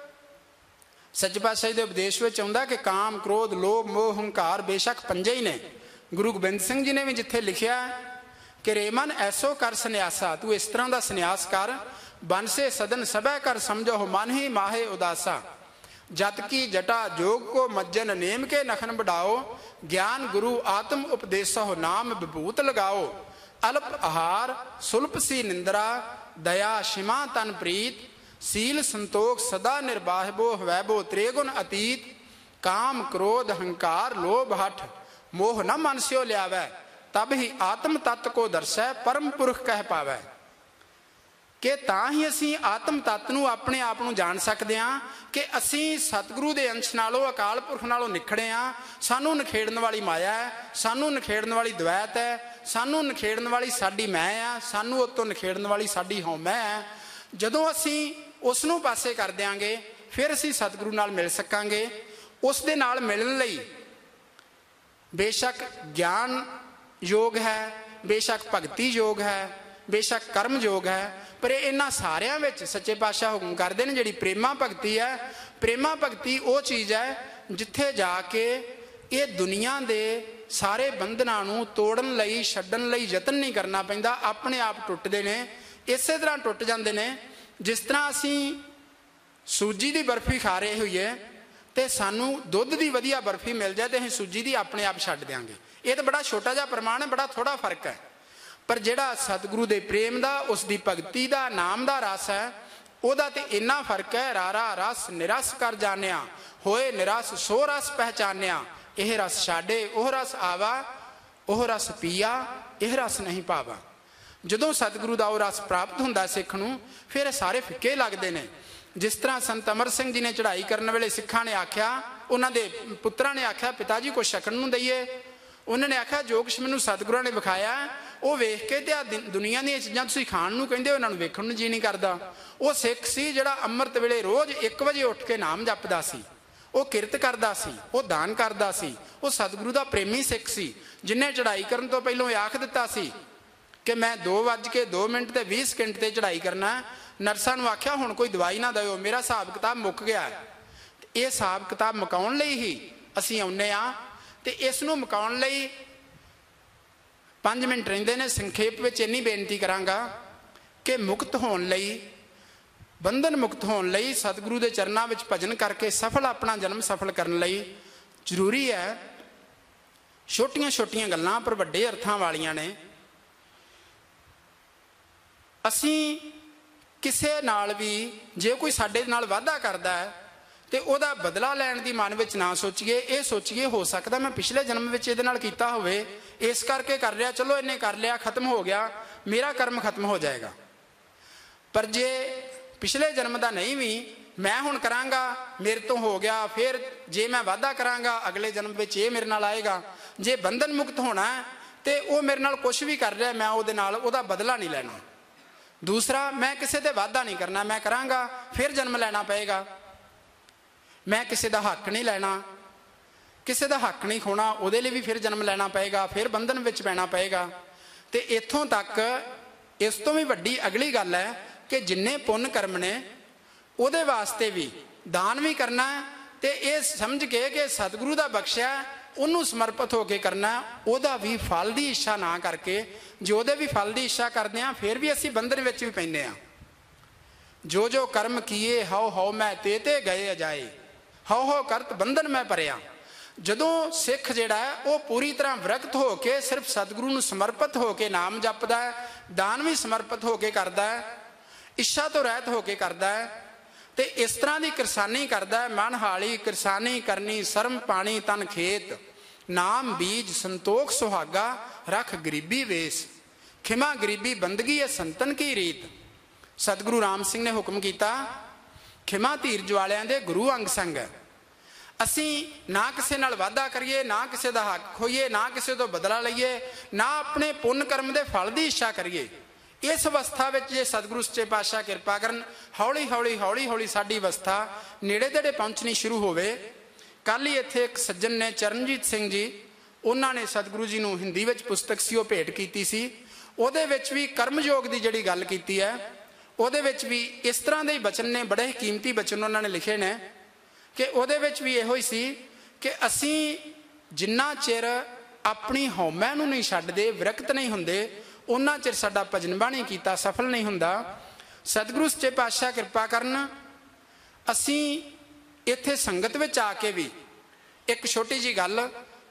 ਸੱਚੇ ਪਾਤਸ਼ਾਹ ਦੇ ਉਪਦੇਸ਼ ਵਿੱਚ ਆਉਂਦਾ ਕਿ ਕਾਮ, ਕ੍ਰੋਧ, ਲੋਭ, ਮੋਹ, ਹੰਕਾਰ ਬੇਸ਼ੱਕ ਪੰਜੇ ਹੀ ਨੇ। ਗੁਰੂ ਗੋਬਿੰਦ ਸਿੰਘ ਜੀ ਨੇ ਵੀ ਜਿੱਥੇ ਲਿਖਿਆ ਕਿ ਰੇ ਮਨ ਐਸੋ ਕਰ ਸੰਨਿਆਸਾ, ਤੂੰ ਇਸ ਤਰ੍ਹਾਂ ਦਾ ਸੰਨਿਆਸ ਕਰ, ਬੰਸੇ ਸਦਨ ਸਭੈ ਕਰ ਸਮਝੋ ਮਨ ਹੀ ਮਾਹੇ ਉਦਾਸਾ। ਜਤ ਕੀ ਜਟਾ ਜੋਗ ਕੋ ਮੱਜਨ ਨੇਮ ਕੇ ਨਖਨ ਬਢਾਓ, ਗਿਆਨ ਗੁਰੂ ਆਤਮ ਉਪਦੇਸੋ ਨਾਮ ਵਿਭੂਤ ਲਗਾਓ। ਅਲਪ ਆਹਾਰ ਸੁਲਪ ਸੀ ਨਿੰਦਰਾ, ਦਇਆ ਸ਼ਿਮਾ ਤਨ ਪ੍ਰੀਤ, ਸੀਲ ਸੰਤੋਖ ਸਦਾ ਨਿਰਬਾਹਬੋ ਹਵੈਬੋ ਤ੍ਰਿਗੁਣ ਅਤੀਤ। ਕਾਮ ਕ੍ਰੋਧ ਹੰਕਾਰ ਲੋਭ ਹਠ ਮੋਹ ਨ ਮਨ ਸਿਓ ਲਿਆਵੈ, ਤਬ ਹੀ ਆਤਮ ਤਤ ਕੋ ਦਰਸੈ ਪਰਮ ਪੁਰਖ ਕਹਿ ਪਾਵੈ। ਕਿ ਤਾਂ ਹੀ ਅਸੀਂ ਆਤਮ ਤੱਤ ਨੂੰ, ਆਪਣੇ ਆਪ ਨੂੰ ਜਾਣ ਸਕਦੇ ਹਾਂ ਕਿ ਅਸੀਂ ਸਤਿਗੁਰੂ ਦੇ ਅੰਸ਼ ਨਾਲੋਂ, ਅਕਾਲ ਪੁਰਖ ਨਾਲੋਂ ਨਿਖੜੇ ਹਾਂ। ਸਾਨੂੰ ਨਿਖੇੜਨ ਵਾਲੀ ਮਾਇਆ ਹੈ, ਸਾਨੂੰ ਨਿਖੇੜਨ ਵਾਲੀ ਦਵੈਤ ਹੈ, ਸਾਨੂੰ ਨਿਖੇੜਨ ਵਾਲੀ ਸਾਡੀ ਮੈਂ ਆ, ਸਾਨੂੰ ਉਤੋਂ ਨਿਖੇੜਨ ਵਾਲੀ ਸਾਡੀ ਹਉਮੈ ਹੈ। ਜਦੋਂ ਅਸੀਂ ਉਸ ਨੂੰ ਪਾਸੇ ਕਰ ਦਿਆਂਗੇ ਫਿਰ ਅਸੀਂ ਸਤਿਗੁਰੂ ਨਾਲ ਮਿਲ ਸਕਾਂਗੇ। ਉਸ ਦੇ ਨਾਲ ਮਿਲਣ ਲਈ ਬੇਸ਼ੱਕ ਗਿਆਨ ਯੋਗ ਹੈ, ਬੇਸ਼ੱਕ ਭਗਤੀ ਯੋਗ ਹੈ, ਬੇਸ਼ੱਕ ਕਰਮ ਯੋਗ ਹੈ, ਪਰ ਇਹਨਾਂ ਸਾਰਿਆਂ ਵਿੱਚ ਸੱਚੇ ਪਾਤਸ਼ਾਹ ਹੁਕਮ ਕਰਦੇ ਨੇ ਜਿਹੜੀ ਪ੍ਰੇਮਾ ਭਗਤੀ ਹੈ, ਪ੍ਰੇਮਾ ਭਗਤੀ ਉਹ ਚੀਜ਼ ਹੈ ਜਿੱਥੇ ਜਾ ਕੇ ਇਹ ਦੁਨੀਆ ਦੇ ਸਾਰੇ ਬੰਧਨਾਂ ਨੂੰ ਤੋੜਨ ਲਈ, ਛੱਡਣ ਲਈ ਯਤਨ ਨਹੀਂ ਕਰਨਾ ਪੈਂਦਾ, ਆਪਣੇ ਆਪ ਟੁੱਟਦੇ ਨੇ। ਇਸੇ ਤਰ੍ਹਾਂ ਟੁੱਟ ਜਾਂਦੇ ਨੇ ਜਿਸ ਤਰ੍ਹਾਂ ਅਸੀਂ ਸੂਜੀ ਦੀ ਬਰਫੀ ਖਾ ਰਹੇ ਹੋਈਏ ਤੇ ਸਾਨੂੰ ਦੁੱਧ ਦੀ ਵਧੀਆ ਬਰਫੀ ਮਿਲ ਜਾਏ ਤੇ ਅਸੀਂ ਸੂਜੀ ਦੀ ਆਪਣੇ ਆਪ ਛੱਡ ਦਿਆਂਗੇ। ਇਹ ਤਾਂ ਬੜਾ ਛੋਟਾ ਜਿਹਾ ਪ੍ਰਮਾਣ ਹੈ, ਬੜਾ ਥੋੜਾ ਫਰਕ ਹੈ। ਪਰ ਜਿਹੜਾ ਸਤਿਗੁਰੂ ਦੇ ਪ੍ਰੇਮ ਦਾ, ਉਸ ਦੀ ਭਗਤੀ ਦਾ, ਨਾਮ ਦਾ ਰਸ ਹੈ, ਉਹਦਾ ਤੇ ਇੰਨਾ ਫਰਕ ਹੈ। ਰਾਰਾ ਰਸ ਨਿਰਸ ਕਰ ਜਾਣਿਆ, ਹੋਏ ਨਿਰਸ ਸੋ ਰਸ ਪਹਿਚਾਨਿਆ। ਇਹ ਰਸ ਛਾੜੇ ਉਹ ਰਸ ਆਵਾ, ਉਹ ਰਸ ਪੀਆ ਇਹ ਰਸ ਨਹੀਂ ਪਾਵਾ। ਜਦੋਂ ਸਤਿਗੁਰੂ ਦਾ ਉਹ ਰਸ ਪ੍ਰਾਪਤ ਹੁੰਦਾ ਸਿੱਖ ਨੂੰ, ਫਿਰ ਇਹ ਸਾਰੇ ਫਿੱਕੇ ਲੱਗਦੇ ਨੇ। ਜਿਸ ਤਰ੍ਹਾਂ ਸੰਤ ਅਮਰ ਸਿੰਘ ਜੀ ਨੇ ਚੜ੍ਹਾਈ ਕਰਨ ਵੇਲੇ ਸਿੱਖਾਂ ਨੇ ਆਖਿਆ, ਉਹਨਾਂ ਦੇ ਪੁੱਤਰਾਂ ਨੇ ਆਖਿਆ ਪਿਤਾ ਜੀ ਕੁਛ ਛਕਣ ਨੂੰ ਦਈਏ। ਉਹਨਾਂ ਨੇ ਆਖਿਆ ਜੋ ਕੁਛ ਮੈਨੂੰ ਸਤਿਗੁਰਾਂ ਨੇ ਵਿਖਾਇਆ ਉਹ ਵੇਖ ਕੇ ਤੇ ਆ ਦੁਨੀਆ ਦੀਆਂ ਚੀਜ਼ਾਂ ਤੁਸੀਂ ਖਾਣ ਨੂੰ ਕਹਿੰਦੇ ਹੋ, ਇਹਨਾਂ ਨੂੰ ਵੇਖਣ ਨੂੰ ਜੀ ਨਹੀਂ ਕਰਦਾ। ਉਹ ਸਿੱਖ ਸੀ ਜਿਹੜਾ ਅੰਮ੍ਰਿਤ ਵੇਲੇ ਰੋਜ਼ 1 ਵਜੇ ਉੱਠ ਕੇ ਨਾਮ ਜਪਦਾ ਸੀ, ਉਹ ਕਿਰਤ ਕਰਦਾ ਸੀ, ਉਹ ਦਾਨ ਕਰਦਾ ਸੀ, ਉਹ ਸਤਿਗੁਰੂ ਦਾ ਪ੍ਰੇਮੀ ਸਿੱਖ ਸੀ, ਜਿਹਨੇ ਚੜ੍ਹਾਈ ਕਰਨ ਤੋਂ ਪਹਿਲਾਂ ਆਖ ਦਿੱਤਾ ਸੀ ਕਿ ਮੈਂ 2:02 ਤੇ 20 ਸਕਿੰਟ ਤੇ ਚੜ੍ਹਾਈ ਕਰਨਾ। ਨਰਸਾਂ ਨੂੰ ਆਖਿਆ ਹੁਣ ਕੋਈ ਦਵਾਈ ਨਾ ਦਿਓ, ਮੇਰਾ ਹਿਸਾਬ ਕਿਤਾਬ ਮੁੱਕ ਗਿਆ। ਇਹ ਹਿਸਾਬ ਕਿਤਾਬ ਮੁਕਾਉਣ ਲਈ ਹੀ ਅਸੀਂ ਆਉਂਦੇ ਹਾਂ, ਤੇ ਇਸ ਨੂੰ ਮੁਕਾਉਣ ਲਈ 5 ਮਿੰਟ ਰਹਿੰਦੇ ਨੇ। ਸੰਖੇਪ ਵਿੱਚ ਇੰਨੀ ਬੇਨਤੀ ਕਰਾਂਗਾ ਕਿ ਮੁਕਤ ਹੋਣ ਲਈ, ਬੰਧਨ ਮੁਕਤ ਹੋਣ ਲਈ, ਸਤਿਗੁਰੂ ਦੇ ਚਰਨਾਂ ਵਿੱਚ ਭਜਨ ਕਰਕੇ ਸਫਲ ਆਪਣਾ ਜਨਮ ਸਫਲ ਕਰਨ ਲਈ ਜ਼ਰੂਰੀ ਹੈ। ਛੋਟੀਆਂ ਛੋਟੀਆਂ ਗੱਲਾਂ ਪਰ ਵੱਡੇ ਅਰਥਾਂ ਵਾਲੀਆਂ ਨੇ। ਅਸੀਂ ਕਿਸੇ ਨਾਲ ਵੀ ਜੇ ਕੋਈ ਸਾਡੇ ਨਾਲ ਵਾਅਦਾ ਕਰਦਾ ਹੈ ਤੇ ਉਹਦਾ ਬਦਲਾ ਲੈਣ ਦੀ ਮਨ ਵਿੱਚ ਨਾ ਸੋਚੀਏ, ਇਹ ਸੋਚੀਏ ਹੋ ਸਕਦਾ ਮੈਂ ਪਿਛਲੇ ਜਨਮ ਵਿੱਚ ਇਹਦੇ ਨਾਲ ਕੀਤਾ ਹੋਵੇ, ਇਸ ਕਰਕੇ ਕਰ ਰਿਹਾ, ਚਲੋ ਇਹਨੇ ਕਰ ਲਿਆ, ਖਤਮ ਹੋ ਗਿਆ, ਮੇਰਾ ਕਰਮ ਖਤਮ ਹੋ ਜਾਏਗਾ। ਪਰ ਜੇ ਪਿਛਲੇ ਜਨਮ ਦਾ ਨਹੀਂ ਵੀ ਮੈਂ ਹੁਣ ਕਰਾਂਗਾ, ਮੇਰੇ ਤੋਂ ਹੋ ਗਿਆ, ਫਿਰ ਜੇ ਮੈਂ ਵਾਅਦਾ ਕਰਾਂਗਾ ਅਗਲੇ ਜਨਮ ਵਿੱਚ ਇਹ ਮੇਰੇ ਨਾਲ ਆਏਗਾ। ਜੇ ਬੰਧਨ ਮੁਕਤ ਹੋਣਾ ਤੇ ਉਹ ਮੇਰੇ ਨਾਲ ਕੁਛ ਵੀ ਕਰ ਰਿਹਾ, ਮੈਂ ਉਹਦੇ ਨਾਲ ਉਹਦਾ ਬਦਲਾ ਨਹੀਂ ਲੈਣਾ। ਦੂਸਰਾ, ਮੈਂ ਕਿਸੇ ਤੇ ਵਾਅਦਾ ਨਹੀਂ ਕਰਨਾ, ਮੈਂ ਕਰਾਂਗਾ ਫਿਰ ਜਨਮ ਲੈਣਾ ਪਏਗਾ। ਮੈਂ ਕਿਸੇ ਦਾ ਹੱਕ ਨਹੀਂ ਲੈਣਾ ਕਿਸੇ ਦਾ ਹੱਕ ਨਹੀਂ ਖੋਣਾ, ਉਹਦੇ ਲਈ ਵੀ ਫਿਰ ਜਨਮ ਲੈਣਾ ਪਏਗਾ, ਫਿਰ ਬੰਧਨ ਵਿੱਚ ਪੈਣਾ ਪਏਗਾ। ਤੇ ਇੱਥੋਂ ਤੱਕ ਇਸ ਤੋਂ ਵੀ ਵੱਡੀ ਅਗਲੀ ਗੱਲ ਹੈ ਕਿ ਜਿੰਨੇ ਪੁੰਨ ਕਰਮ ਨੇ ਉਹਦੇ ਵਾਸਤੇ ਵੀ ਦਾਨ ਵੀ ਕਰਨਾ, ਤੇ ਇਹ ਸਮਝ ਕੇ ਕਿ ਸਤਿਗੁਰੂ ਦਾ ਬਖਸ਼ਿਆ ਉਹਨੂੰ ਸਮਰਪਿਤ ਹੋ ਕੇ ਕਰਨਾ, ਉਹਦਾ ਵੀ ਫਲ ਦੀ ਇੱਛਾ ਨਾ ਕਰਕੇ। ਜੇ ਉਹਦੇ ਵੀ ਫਲ ਦੀ ਇੱਛਾ ਕਰਦੇ ਹਾਂ ਫਿਰ ਵੀ ਅਸੀਂ ਬੰਧਨ ਵਿੱਚ ਵੀ ਪੈਂਦੇ ਹਾਂ। ਜੋ ਜੋ ਕਰਮ ਕੀਏ ਹਉ ਹਉ ਮੈਂ ਤੇ ਗਏ ਅਜਾਏ, ਹਉ ਹਉ ਕਰਤ ਬੰਧਨ ਮੈਂ ਭਰਿਆ। ਜਦੋਂ ਸਿੱਖ ਜਿਹੜਾ ਹੈ ਉਹ ਪੂਰੀ ਤਰ੍ਹਾਂ ਵਿਰਕਤ ਹੋ ਕੇ ਸਿਰਫ ਸਤਿਗੁਰੂ ਨੂੰ ਸਮਰਪਿਤ ਹੋ ਕੇ ਨਾਮ ਜਪਦਾ ਹੈ, ਦਾਨ ਵੀ ਸਮਰਪਿਤ ਹੋ ਕੇ ਕਰਦਾ ਹੈ, ਇੱਛਾ ਤੋਂ ਰਹਿਤ ਹੋ ਕੇ ਕਰਦਾ ਹੈ, ਤੇ ਇਸ ਤਰ੍ਹਾਂ ਦੀ ਕਿਰਸਾਨੀ ਕਰਦਾ ਹੈ। ਮਨ ਹਾਲੀ ਕਿਰਸਾਨੀ ਕਰਨੀ ਸਰਮ ਪਾਣੀ ਤਨ ਖੇਤ, ਨਾਮ ਬੀਜ ਸੰਤੋਖ ਸੁਹਾਗਾ ਰੱਖ ਗਰੀਬੀ ਵੇਸ, ਖਿਮਾ ਗਰੀਬੀ ਬੰਦਗੀ ਹੈ ਸੰਤਨ ਕੀ ਰੀਤ। ਸਤਿਗੁਰੂ ਰਾਮ ਸਿੰਘ ਨੇ ਹੁਕਮ ਕੀਤਾ, ਖਿਮਾ ਧੀਰਜ ਵਾਲਿਆਂ ਦੇ ਗੁਰੂ ਅੰਗ ਸੰਗ ਹੈ। ਅਸੀਂ ਨਾ ਕਿਸੇ ਨਾਲ ਵਾਅਦਾ ਕਰੀਏ, ਨਾ ਕਿਸੇ ਦਾ ਹੱਕ ਖੋਈਏ, ਨਾ ਕਿਸੇ ਤੋਂ ਬਦਲਾ ਲਈਏ, ਨਾ ਆਪਣੇ ਪੁੰਨ ਕਰਮ ਦੇ ਫਲ ਦੀ ਇੱਛਾ ਕਰੀਏ। ਇਸ ਅਵਸਥਾ ਵਿੱਚ ਜੇ ਸਤਿਗੁਰੂ ਸੱਚੇ ਪਾਤਸ਼ਾਹ ਕਿਰਪਾ ਕਰਨ, ਹੌਲੀ ਹੌਲੀ ਹੌਲੀ ਹੌਲੀ ਸਾਡੀ ਅਵਸਥਾ ਨੇੜੇ ਤੇੜੇ ਪਹੁੰਚਣੀ ਸ਼ੁਰੂ ਹੋਵੇ। ਕੱਲ੍ਹ ਹੀ ਇੱਥੇ ਇੱਕ ਸੱਜਣ ਨੇ, ਚਰਨਜੀਤ ਸਿੰਘ ਜੀ, ਉਹਨਾਂ ਨੇ ਸਤਿਗੁਰੂ ਜੀ ਨੂੰ ਹਿੰਦੀ ਵਿੱਚ ਪੁਸਤਕ ਸੀ ਉਹ ਭੇਟ ਕੀਤੀ ਸੀ। ਉਹਦੇ ਵਿੱਚ ਵੀ ਕਰਮਯੋਗ ਦੀ ਜਿਹੜੀ ਗੱਲ ਕੀਤੀ ਹੈ, ਉਹਦੇ ਵਿੱਚ ਵੀ ਇਸ ਤਰ੍ਹਾਂ ਦੇ ਹੀ ਬਚਨ ਨੇ, ਬੜੇ ਹੀ ਕੀਮਤੀ ਬਚਨ ਉਹਨਾਂ ਨੇ ਲਿਖੇ ਨੇ, ਕਿ ਉਹਦੇ ਵਿੱਚ ਵੀ ਇਹੋ ਹੀ ਸੀ ਕਿ ਅਸੀਂ ਜਿੰਨਾ ਚਿਰ ਆਪਣੀ ਹਉਮੈ ਨੂੰ ਨਹੀਂ ਛੱਡਦੇ, ਵਿਰਕਤ ਨਹੀਂ ਹੁੰਦੇ, ਉਹਨਾਂ ਚਿਰ ਸਾਡਾ ਭਜਨ ਬਾਣੀ ਕੀਤਾ ਸਫਲ ਨਹੀਂ ਹੁੰਦਾ। ਸਤਿਗੁਰੂ ਸੱਚੇ ਪਾਤਸ਼ਾਹ ਕਿਰਪਾ ਕਰਨ, ਅਸੀਂ ਇੱਥੇ ਸੰਗਤ ਵਿੱਚ ਆ ਕੇ ਵੀ ਇੱਕ ਛੋਟੀ ਜਿਹੀ ਗੱਲ,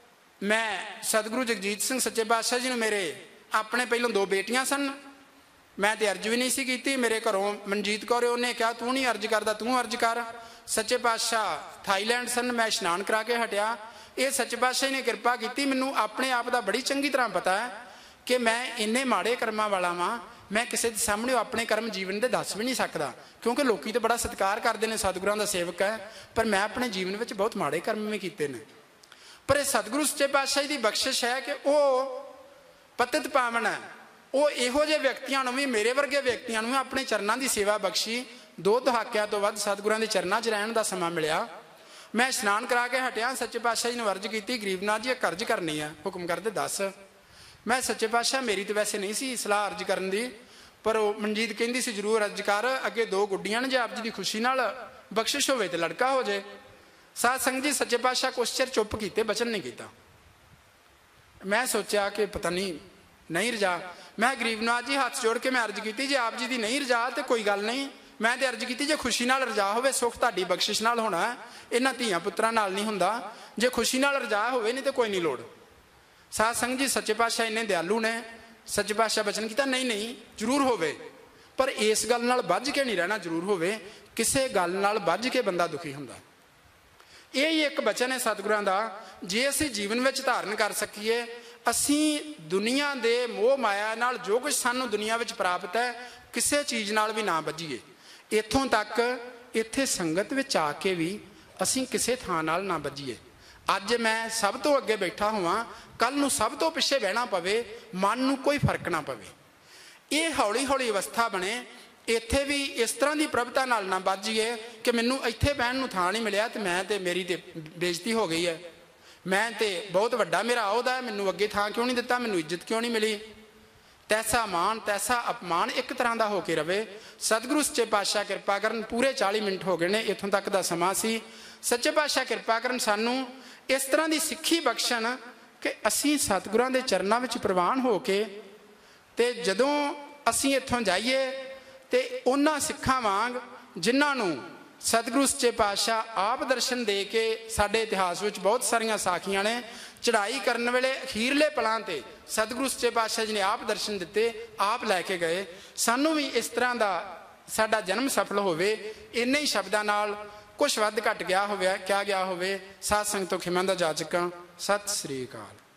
ਮੈਂ ਸਤਿਗੁਰੂ ਜਗਜੀਤ ਸਿੰਘ ਸੱਚੇ ਪਾਤਸ਼ਾਹ ਜੀ ਨੂੰ, ਮੇਰੇ ਆਪਣੇ ਪਹਿਲੋਂ 2 ਬੇਟੀਆਂ ਸਨ, ਮੈਂ ਤੇ ਅਰਜ ਵੀ ਨਹੀਂ ਸੀ ਕੀਤੀ। ਮੇਰੇ ਘਰੋਂ ਮਨਜੀਤ ਕੌਰ, ਉਹਨੇ ਕਿਹਾ ਤੂੰ ਨਹੀਂ ਅਰਜ ਕਰਦਾ, ਤੂੰ ਅਰਜ ਕਰ। ਸੱਚੇ ਪਾਤਸ਼ਾਹ ਥਾਈਲੈਂਡ ਸਨ, ਮੈਂ ਇਸ਼ਨਾਨ ਕਰਾ ਕੇ ਹਟਿਆ। ਇਹ ਸੱਚੇ ਪਾਤਸ਼ਾਹ ਨੇ ਕਿਰਪਾ ਕੀਤੀ, ਮੈਨੂੰ ਆਪਣੇ ਆਪ ਦਾ ਬੜੀ ਚੰਗੀ ਤਰ੍ਹਾਂ ਪਤਾ ਹੈ ਕਿ ਮੈਂ ਇੰਨੇ ਮਾੜੇ ਕਰਮਾਂ ਵਾਲਾ ਵਾਂ, ਮੈਂ ਕਿਸੇ ਦੇ ਸਾਹਮਣੇ ਆਪਣੇ ਕਰਮ ਜੀਵਨ ਦੇ ਦੱਸ ਵੀ ਨਹੀਂ ਸਕਦਾ, ਕਿਉਂਕਿ ਲੋਕੀ ਤਾਂ ਬੜਾ ਸਤਿਕਾਰ ਕਰਦੇ ਨੇ, ਸਤਿਗੁਰਾਂ ਦਾ ਸੇਵਕ ਹੈ, ਪਰ ਮੈਂ ਆਪਣੇ ਜੀਵਨ ਵਿੱਚ ਬਹੁਤ ਮਾੜੇ ਕਰਮ ਵੀ ਕੀਤੇ ਨੇ। ਪਰ ਇਹ ਸਤਿਗੁਰੂ ਸੱਚੇ ਪਾਤਸ਼ਾਹ ਦੀ ਬਖਸ਼ਿਸ਼ ਹੈ ਕਿ ਉਹ ਪਤਿਤ ਪਾਵਨ ਹੈ। ਉਹ ਇਹੋ ਜਿਹੇ ਵਿਅਕਤੀਆਂ ਨੂੰ ਵੀ, ਮੇਰੇ ਵਰਗੇ ਵਿਅਕਤੀਆਂ ਨੂੰ ਵੀ ਆਪਣੇ ਚਰਨਾਂ ਦੀ ਸੇਵਾ ਬਖਸ਼ੀ। 2 ਦਹਾਕਿਆਂ ਤੋਂ ਵੱਧ ਸਤਿਗੁਰਾਂ ਦੇ ਚਰਨਾਂ 'ਚ ਰਹਿਣ ਦਾ ਸਮਾਂ ਮਿਲਿਆ। ਮੈਂ ਇਸ਼ਨਾਨ ਕਰਾ ਕੇ ਹਟਿਆ, ਸੱਚੇ ਪਾਤਸ਼ਾਹ ਜੀ ਨੂੰ ਅਰਜ਼ ਕੀਤੀ, ਗਰੀਬਨਾਥ ਜੀ ਇੱਕ ਅਰਜ਼ ਕਰਨੀ ਹੈ, ਹੁਕਮ ਕਰਦੇ ਦੱਸ। ਮੈਂ ਸੱਚੇ ਪਾਤਸ਼ਾਹ, ਮੇਰੀ ਤਾਂ ਵੈਸੇ ਨਹੀਂ ਸੀ ਸਲਾਹ ਅਰਜ਼ ਕਰਨ ਦੀ, ਪਰ ਉਹ ਮਨਜੀਤ ਕਹਿੰਦੀ ਸੀ ਜ਼ਰੂਰ ਅਰਜ਼ ਕਰ, ਅੱਗੇ 2 ਗੁੱਡੀਆਂ ਨੇ, ਜੇ ਆਪ ਜੀ ਦੀ ਖੁਸ਼ੀ ਨਾਲ ਬਖਸ਼ਿਸ਼ ਹੋਵੇ ਤੇ ਲੜਕਾ ਹੋ ਜਾਏ। ਸਾਧ ਸੰਗਤ ਜੀ, ਸੱਚੇ ਪਾਤਸ਼ਾਹ ਕੁਛ ਚਿਰ ਚੁੱਪ ਕੀਤੇ, ਬਚਨ ਨਹੀਂ ਕੀਤਾ। ਮੈਂ ਸੋਚਿਆ ਕਿ ਪਤਾ ਨਹੀਂ ਰਜਾ। ਮੈਂ ਗਰੀਬਨਾਥ ਜੀ ਹੱਥ ਜੋੜ ਕੇ ਮੈਂ ਅਰਜ਼ ਕੀਤੀ, ਜੇ ਆਪ ਜੀ ਦੀ ਨਹੀਂ ਰਜਾ ਤੇ ਕੋਈ ਗੱਲ ਨਹੀਂ। ਮੈਂ ਤੇ ਅਰਜ਼ ਕੀਤੀ, ਜੇ ਖੁਸ਼ੀ ਨਾਲ ਰਜਾ ਹੋਵੇ ਸੁੱਖ ਤੁਹਾਡੀ ਬਖਸ਼ਿਸ਼ ਨਾਲ ਹੋਣਾ, ਇਹਨਾਂ ਧੀਆਂ ਪੁੱਤਰਾਂ ਨਾਲ ਨਹੀਂ ਹੁੰਦਾ। ਜੇ ਖੁਸ਼ੀ ਨਾਲ ਰਜਾ ਹੋਵੇ, ਨਹੀਂ ਤੇ ਕੋਈ ਨਹੀਂ ਲੋੜ। ਸਾਧ ਸੰਗਤ ਜੀ, ਸੱਚੇ ਪਾਤਸ਼ਾਹ ਇੰਨੇ ਦਿਆਲੂ ਨੇ। ਸੱਚੇ ਪਾਤਸ਼ਾਹ ਬਚਨ ਕੀਤਾ, ਨਹੀਂ ਜ਼ਰੂਰ ਹੋਵੇ, ਪਰ ਇਸ ਗੱਲ ਨਾਲ ਬੱਝ ਕੇ ਨਹੀਂ ਰਹਿਣਾ, ਜ਼ਰੂਰ ਹੋਵੇ। ਕਿਸੇ ਗੱਲ ਨਾਲ ਬੱਝ ਕੇ ਬੰਦਾ ਦੁਖੀ ਹੁੰਦਾ। ਇਹ ਹੀ ਇੱਕ ਬਚਨ ਹੈ ਸਤਿਗੁਰਾਂ ਦਾ, ਜੇ ਅਸੀਂ ਜੀਵਨ ਵਿੱਚ ਧਾਰਨ ਕਰ ਸਕੀਏ। ਅਸੀਂ ਦੁਨੀਆ ਦੇ ਮੋਹ ਮਾਇਆ ਨਾਲ ਜੋ ਕੁਝ ਸਾਨੂੰ ਦੁਨੀਆ ਵਿੱਚ ਪ੍ਰਾਪਤ ਹੈ, ਕਿਸੇ ਚੀਜ਼ ਨਾਲ ਵੀ ਨਾ ਬੱਝੀਏ। ਇੱਥੋਂ ਤੱਕ ਇੱਥੇ ਸੰਗਤ ਵਿੱਚ ਆ ਕੇ ਵੀ ਅਸੀਂ ਕਿਸੇ ਥਾਂ ਨਾਲ ਨਾ ਬੱਝੀਏ। ਅੱਜ ਮੈਂ ਸਭ ਤੋਂ ਅੱਗੇ ਬੈਠਾ ਹੋਵਾਂ, ਕੱਲ ਨੂੰ ਸਭ ਤੋਂ ਪਿੱਛੇ ਬਹਿਣਾ ਪਵੇ, ਮਨ ਨੂੰ ਕੋਈ ਫਰਕ ਨਾ ਪਵੇ। ਇਹ ਹੌਲੀ ਹੌਲੀ ਅਵਸਥਾ ਬਣੇ। ਇੱਥੇ ਵੀ ਇਸ ਤਰ੍ਹਾਂ ਦੀ ਪ੍ਰਭਤਾ ਨਾਲ ਨਾ ਬੱਝੀਏ ਕਿ ਮੈਨੂੰ ਇੱਥੇ ਬਹਿਣ ਨੂੰ ਥਾਂ ਨਹੀਂ ਮਿਲਿਆ ਤੇ ਮੈਂ ਤੇ ਮੇਰੀ ਤੇ ਬੇਇੱਜ਼ਤੀ ਹੋ ਗਈ ਹੈ, ਮੈਂ ਤੇ ਬਹੁਤ ਵੱਡਾ ਮੇਰਾ ਅਹੁਦਾ ਹੈ, ਮੈਨੂੰ ਅੱਗੇ ਥਾਂ ਕਿਉਂ ਨਹੀਂ ਦਿੱਤਾ, ਮੈਨੂੰ ਇੱਜ਼ਤ ਕਿਉਂ ਨਹੀਂ ਮਿਲੀ। ਤੈਸਾ ਮਾਣ ਤੈਸਾ ਅਪਮਾਨ ਇੱਕ ਤਰ੍ਹਾਂ ਦਾ ਹੋ ਕੇ ਰਵੇ। ਸਤਿਗੁਰੂ ਸੱਚੇ ਪਾਤਸ਼ਾਹ ਕਿਰਪਾ ਕਰਨ। ਪੂਰੇ 40 ਮਿੰਟ ਹੋ ਗਏ ਨੇ, ਇੱਥੋਂ ਤੱਕ ਦਾ ਸਮਾਂ ਸੀ। ਸੱਚੇ ਪਾਤਸ਼ਾਹ ਕਿਰਪਾ ਕਰਨ, ਸਾਨੂੰ ਇਸ ਤਰ੍ਹਾਂ ਦੀ ਸਿੱਖੀ ਬਖਸ਼ਣ ਕਿ ਅਸੀਂ ਸਤਿਗੁਰਾਂ ਦੇ ਚਰਨਾਂ ਵਿੱਚ ਪ੍ਰਵਾਨ ਹੋ ਕੇ, ਤੇ ਜਦੋਂ ਅਸੀਂ ਇੱਥੋਂ ਜਾਈਏ ਤੇ ਉਹਨਾਂ ਸਿੱਖਾਂ ਵਾਂਗ ਜਿਨ੍ਹਾਂ ਨੂੰ ਸਤਿਗੁਰੂ ਸੱਚੇ ਪਾਤਸ਼ਾਹ ਆਪ ਦਰਸ਼ਨ ਦੇ ਕੇ, ਸਾਡੇ ਇਤਿਹਾਸ ਵਿੱਚ ਬਹੁਤ ਸਾਰੀਆਂ ਸਾਖੀਆਂ ਨੇ, ਚੜ੍ਹਾਈ ਕਰਨ ਵੇਲੇ ਅਖੀਰਲੇ ਪਲਾਂ ਤੇ ਸਤਿਗੁਰੂ ਸੱਚੇ ਪਾਤਸ਼ਾਹ ਜੀ ਨੇ ਆਪ ਦਰਸ਼ਨ ਦਿੱਤੇ, ਆਪ ਲੈ ਕੇ ਗਏ। ਸਾਨੂੰ ਵੀ ਇਸ ਤਰ੍ਹਾਂ ਦਾ ਸਾਡਾ ਜਨਮ ਸਫਲ ਹੋਵੇ। ਇੰਨੇ ਹੀ ਸ਼ਬਦਾਂ ਨਾਲ ਕੁਛ ਵੱਧ ਘੱਟ ਗਿਆ ਹੋਵੇ, ਕਿਹਾ ਗਿਆ ਹੋਵੇ, ਸਾਧ ਸੰਗਤ ਤੋਂ ਖਿਮਾ ਦਾ ਜਾਚਕਾਂ। ਸਤਿ ਸ੍ਰੀ ਅਕਾਲ।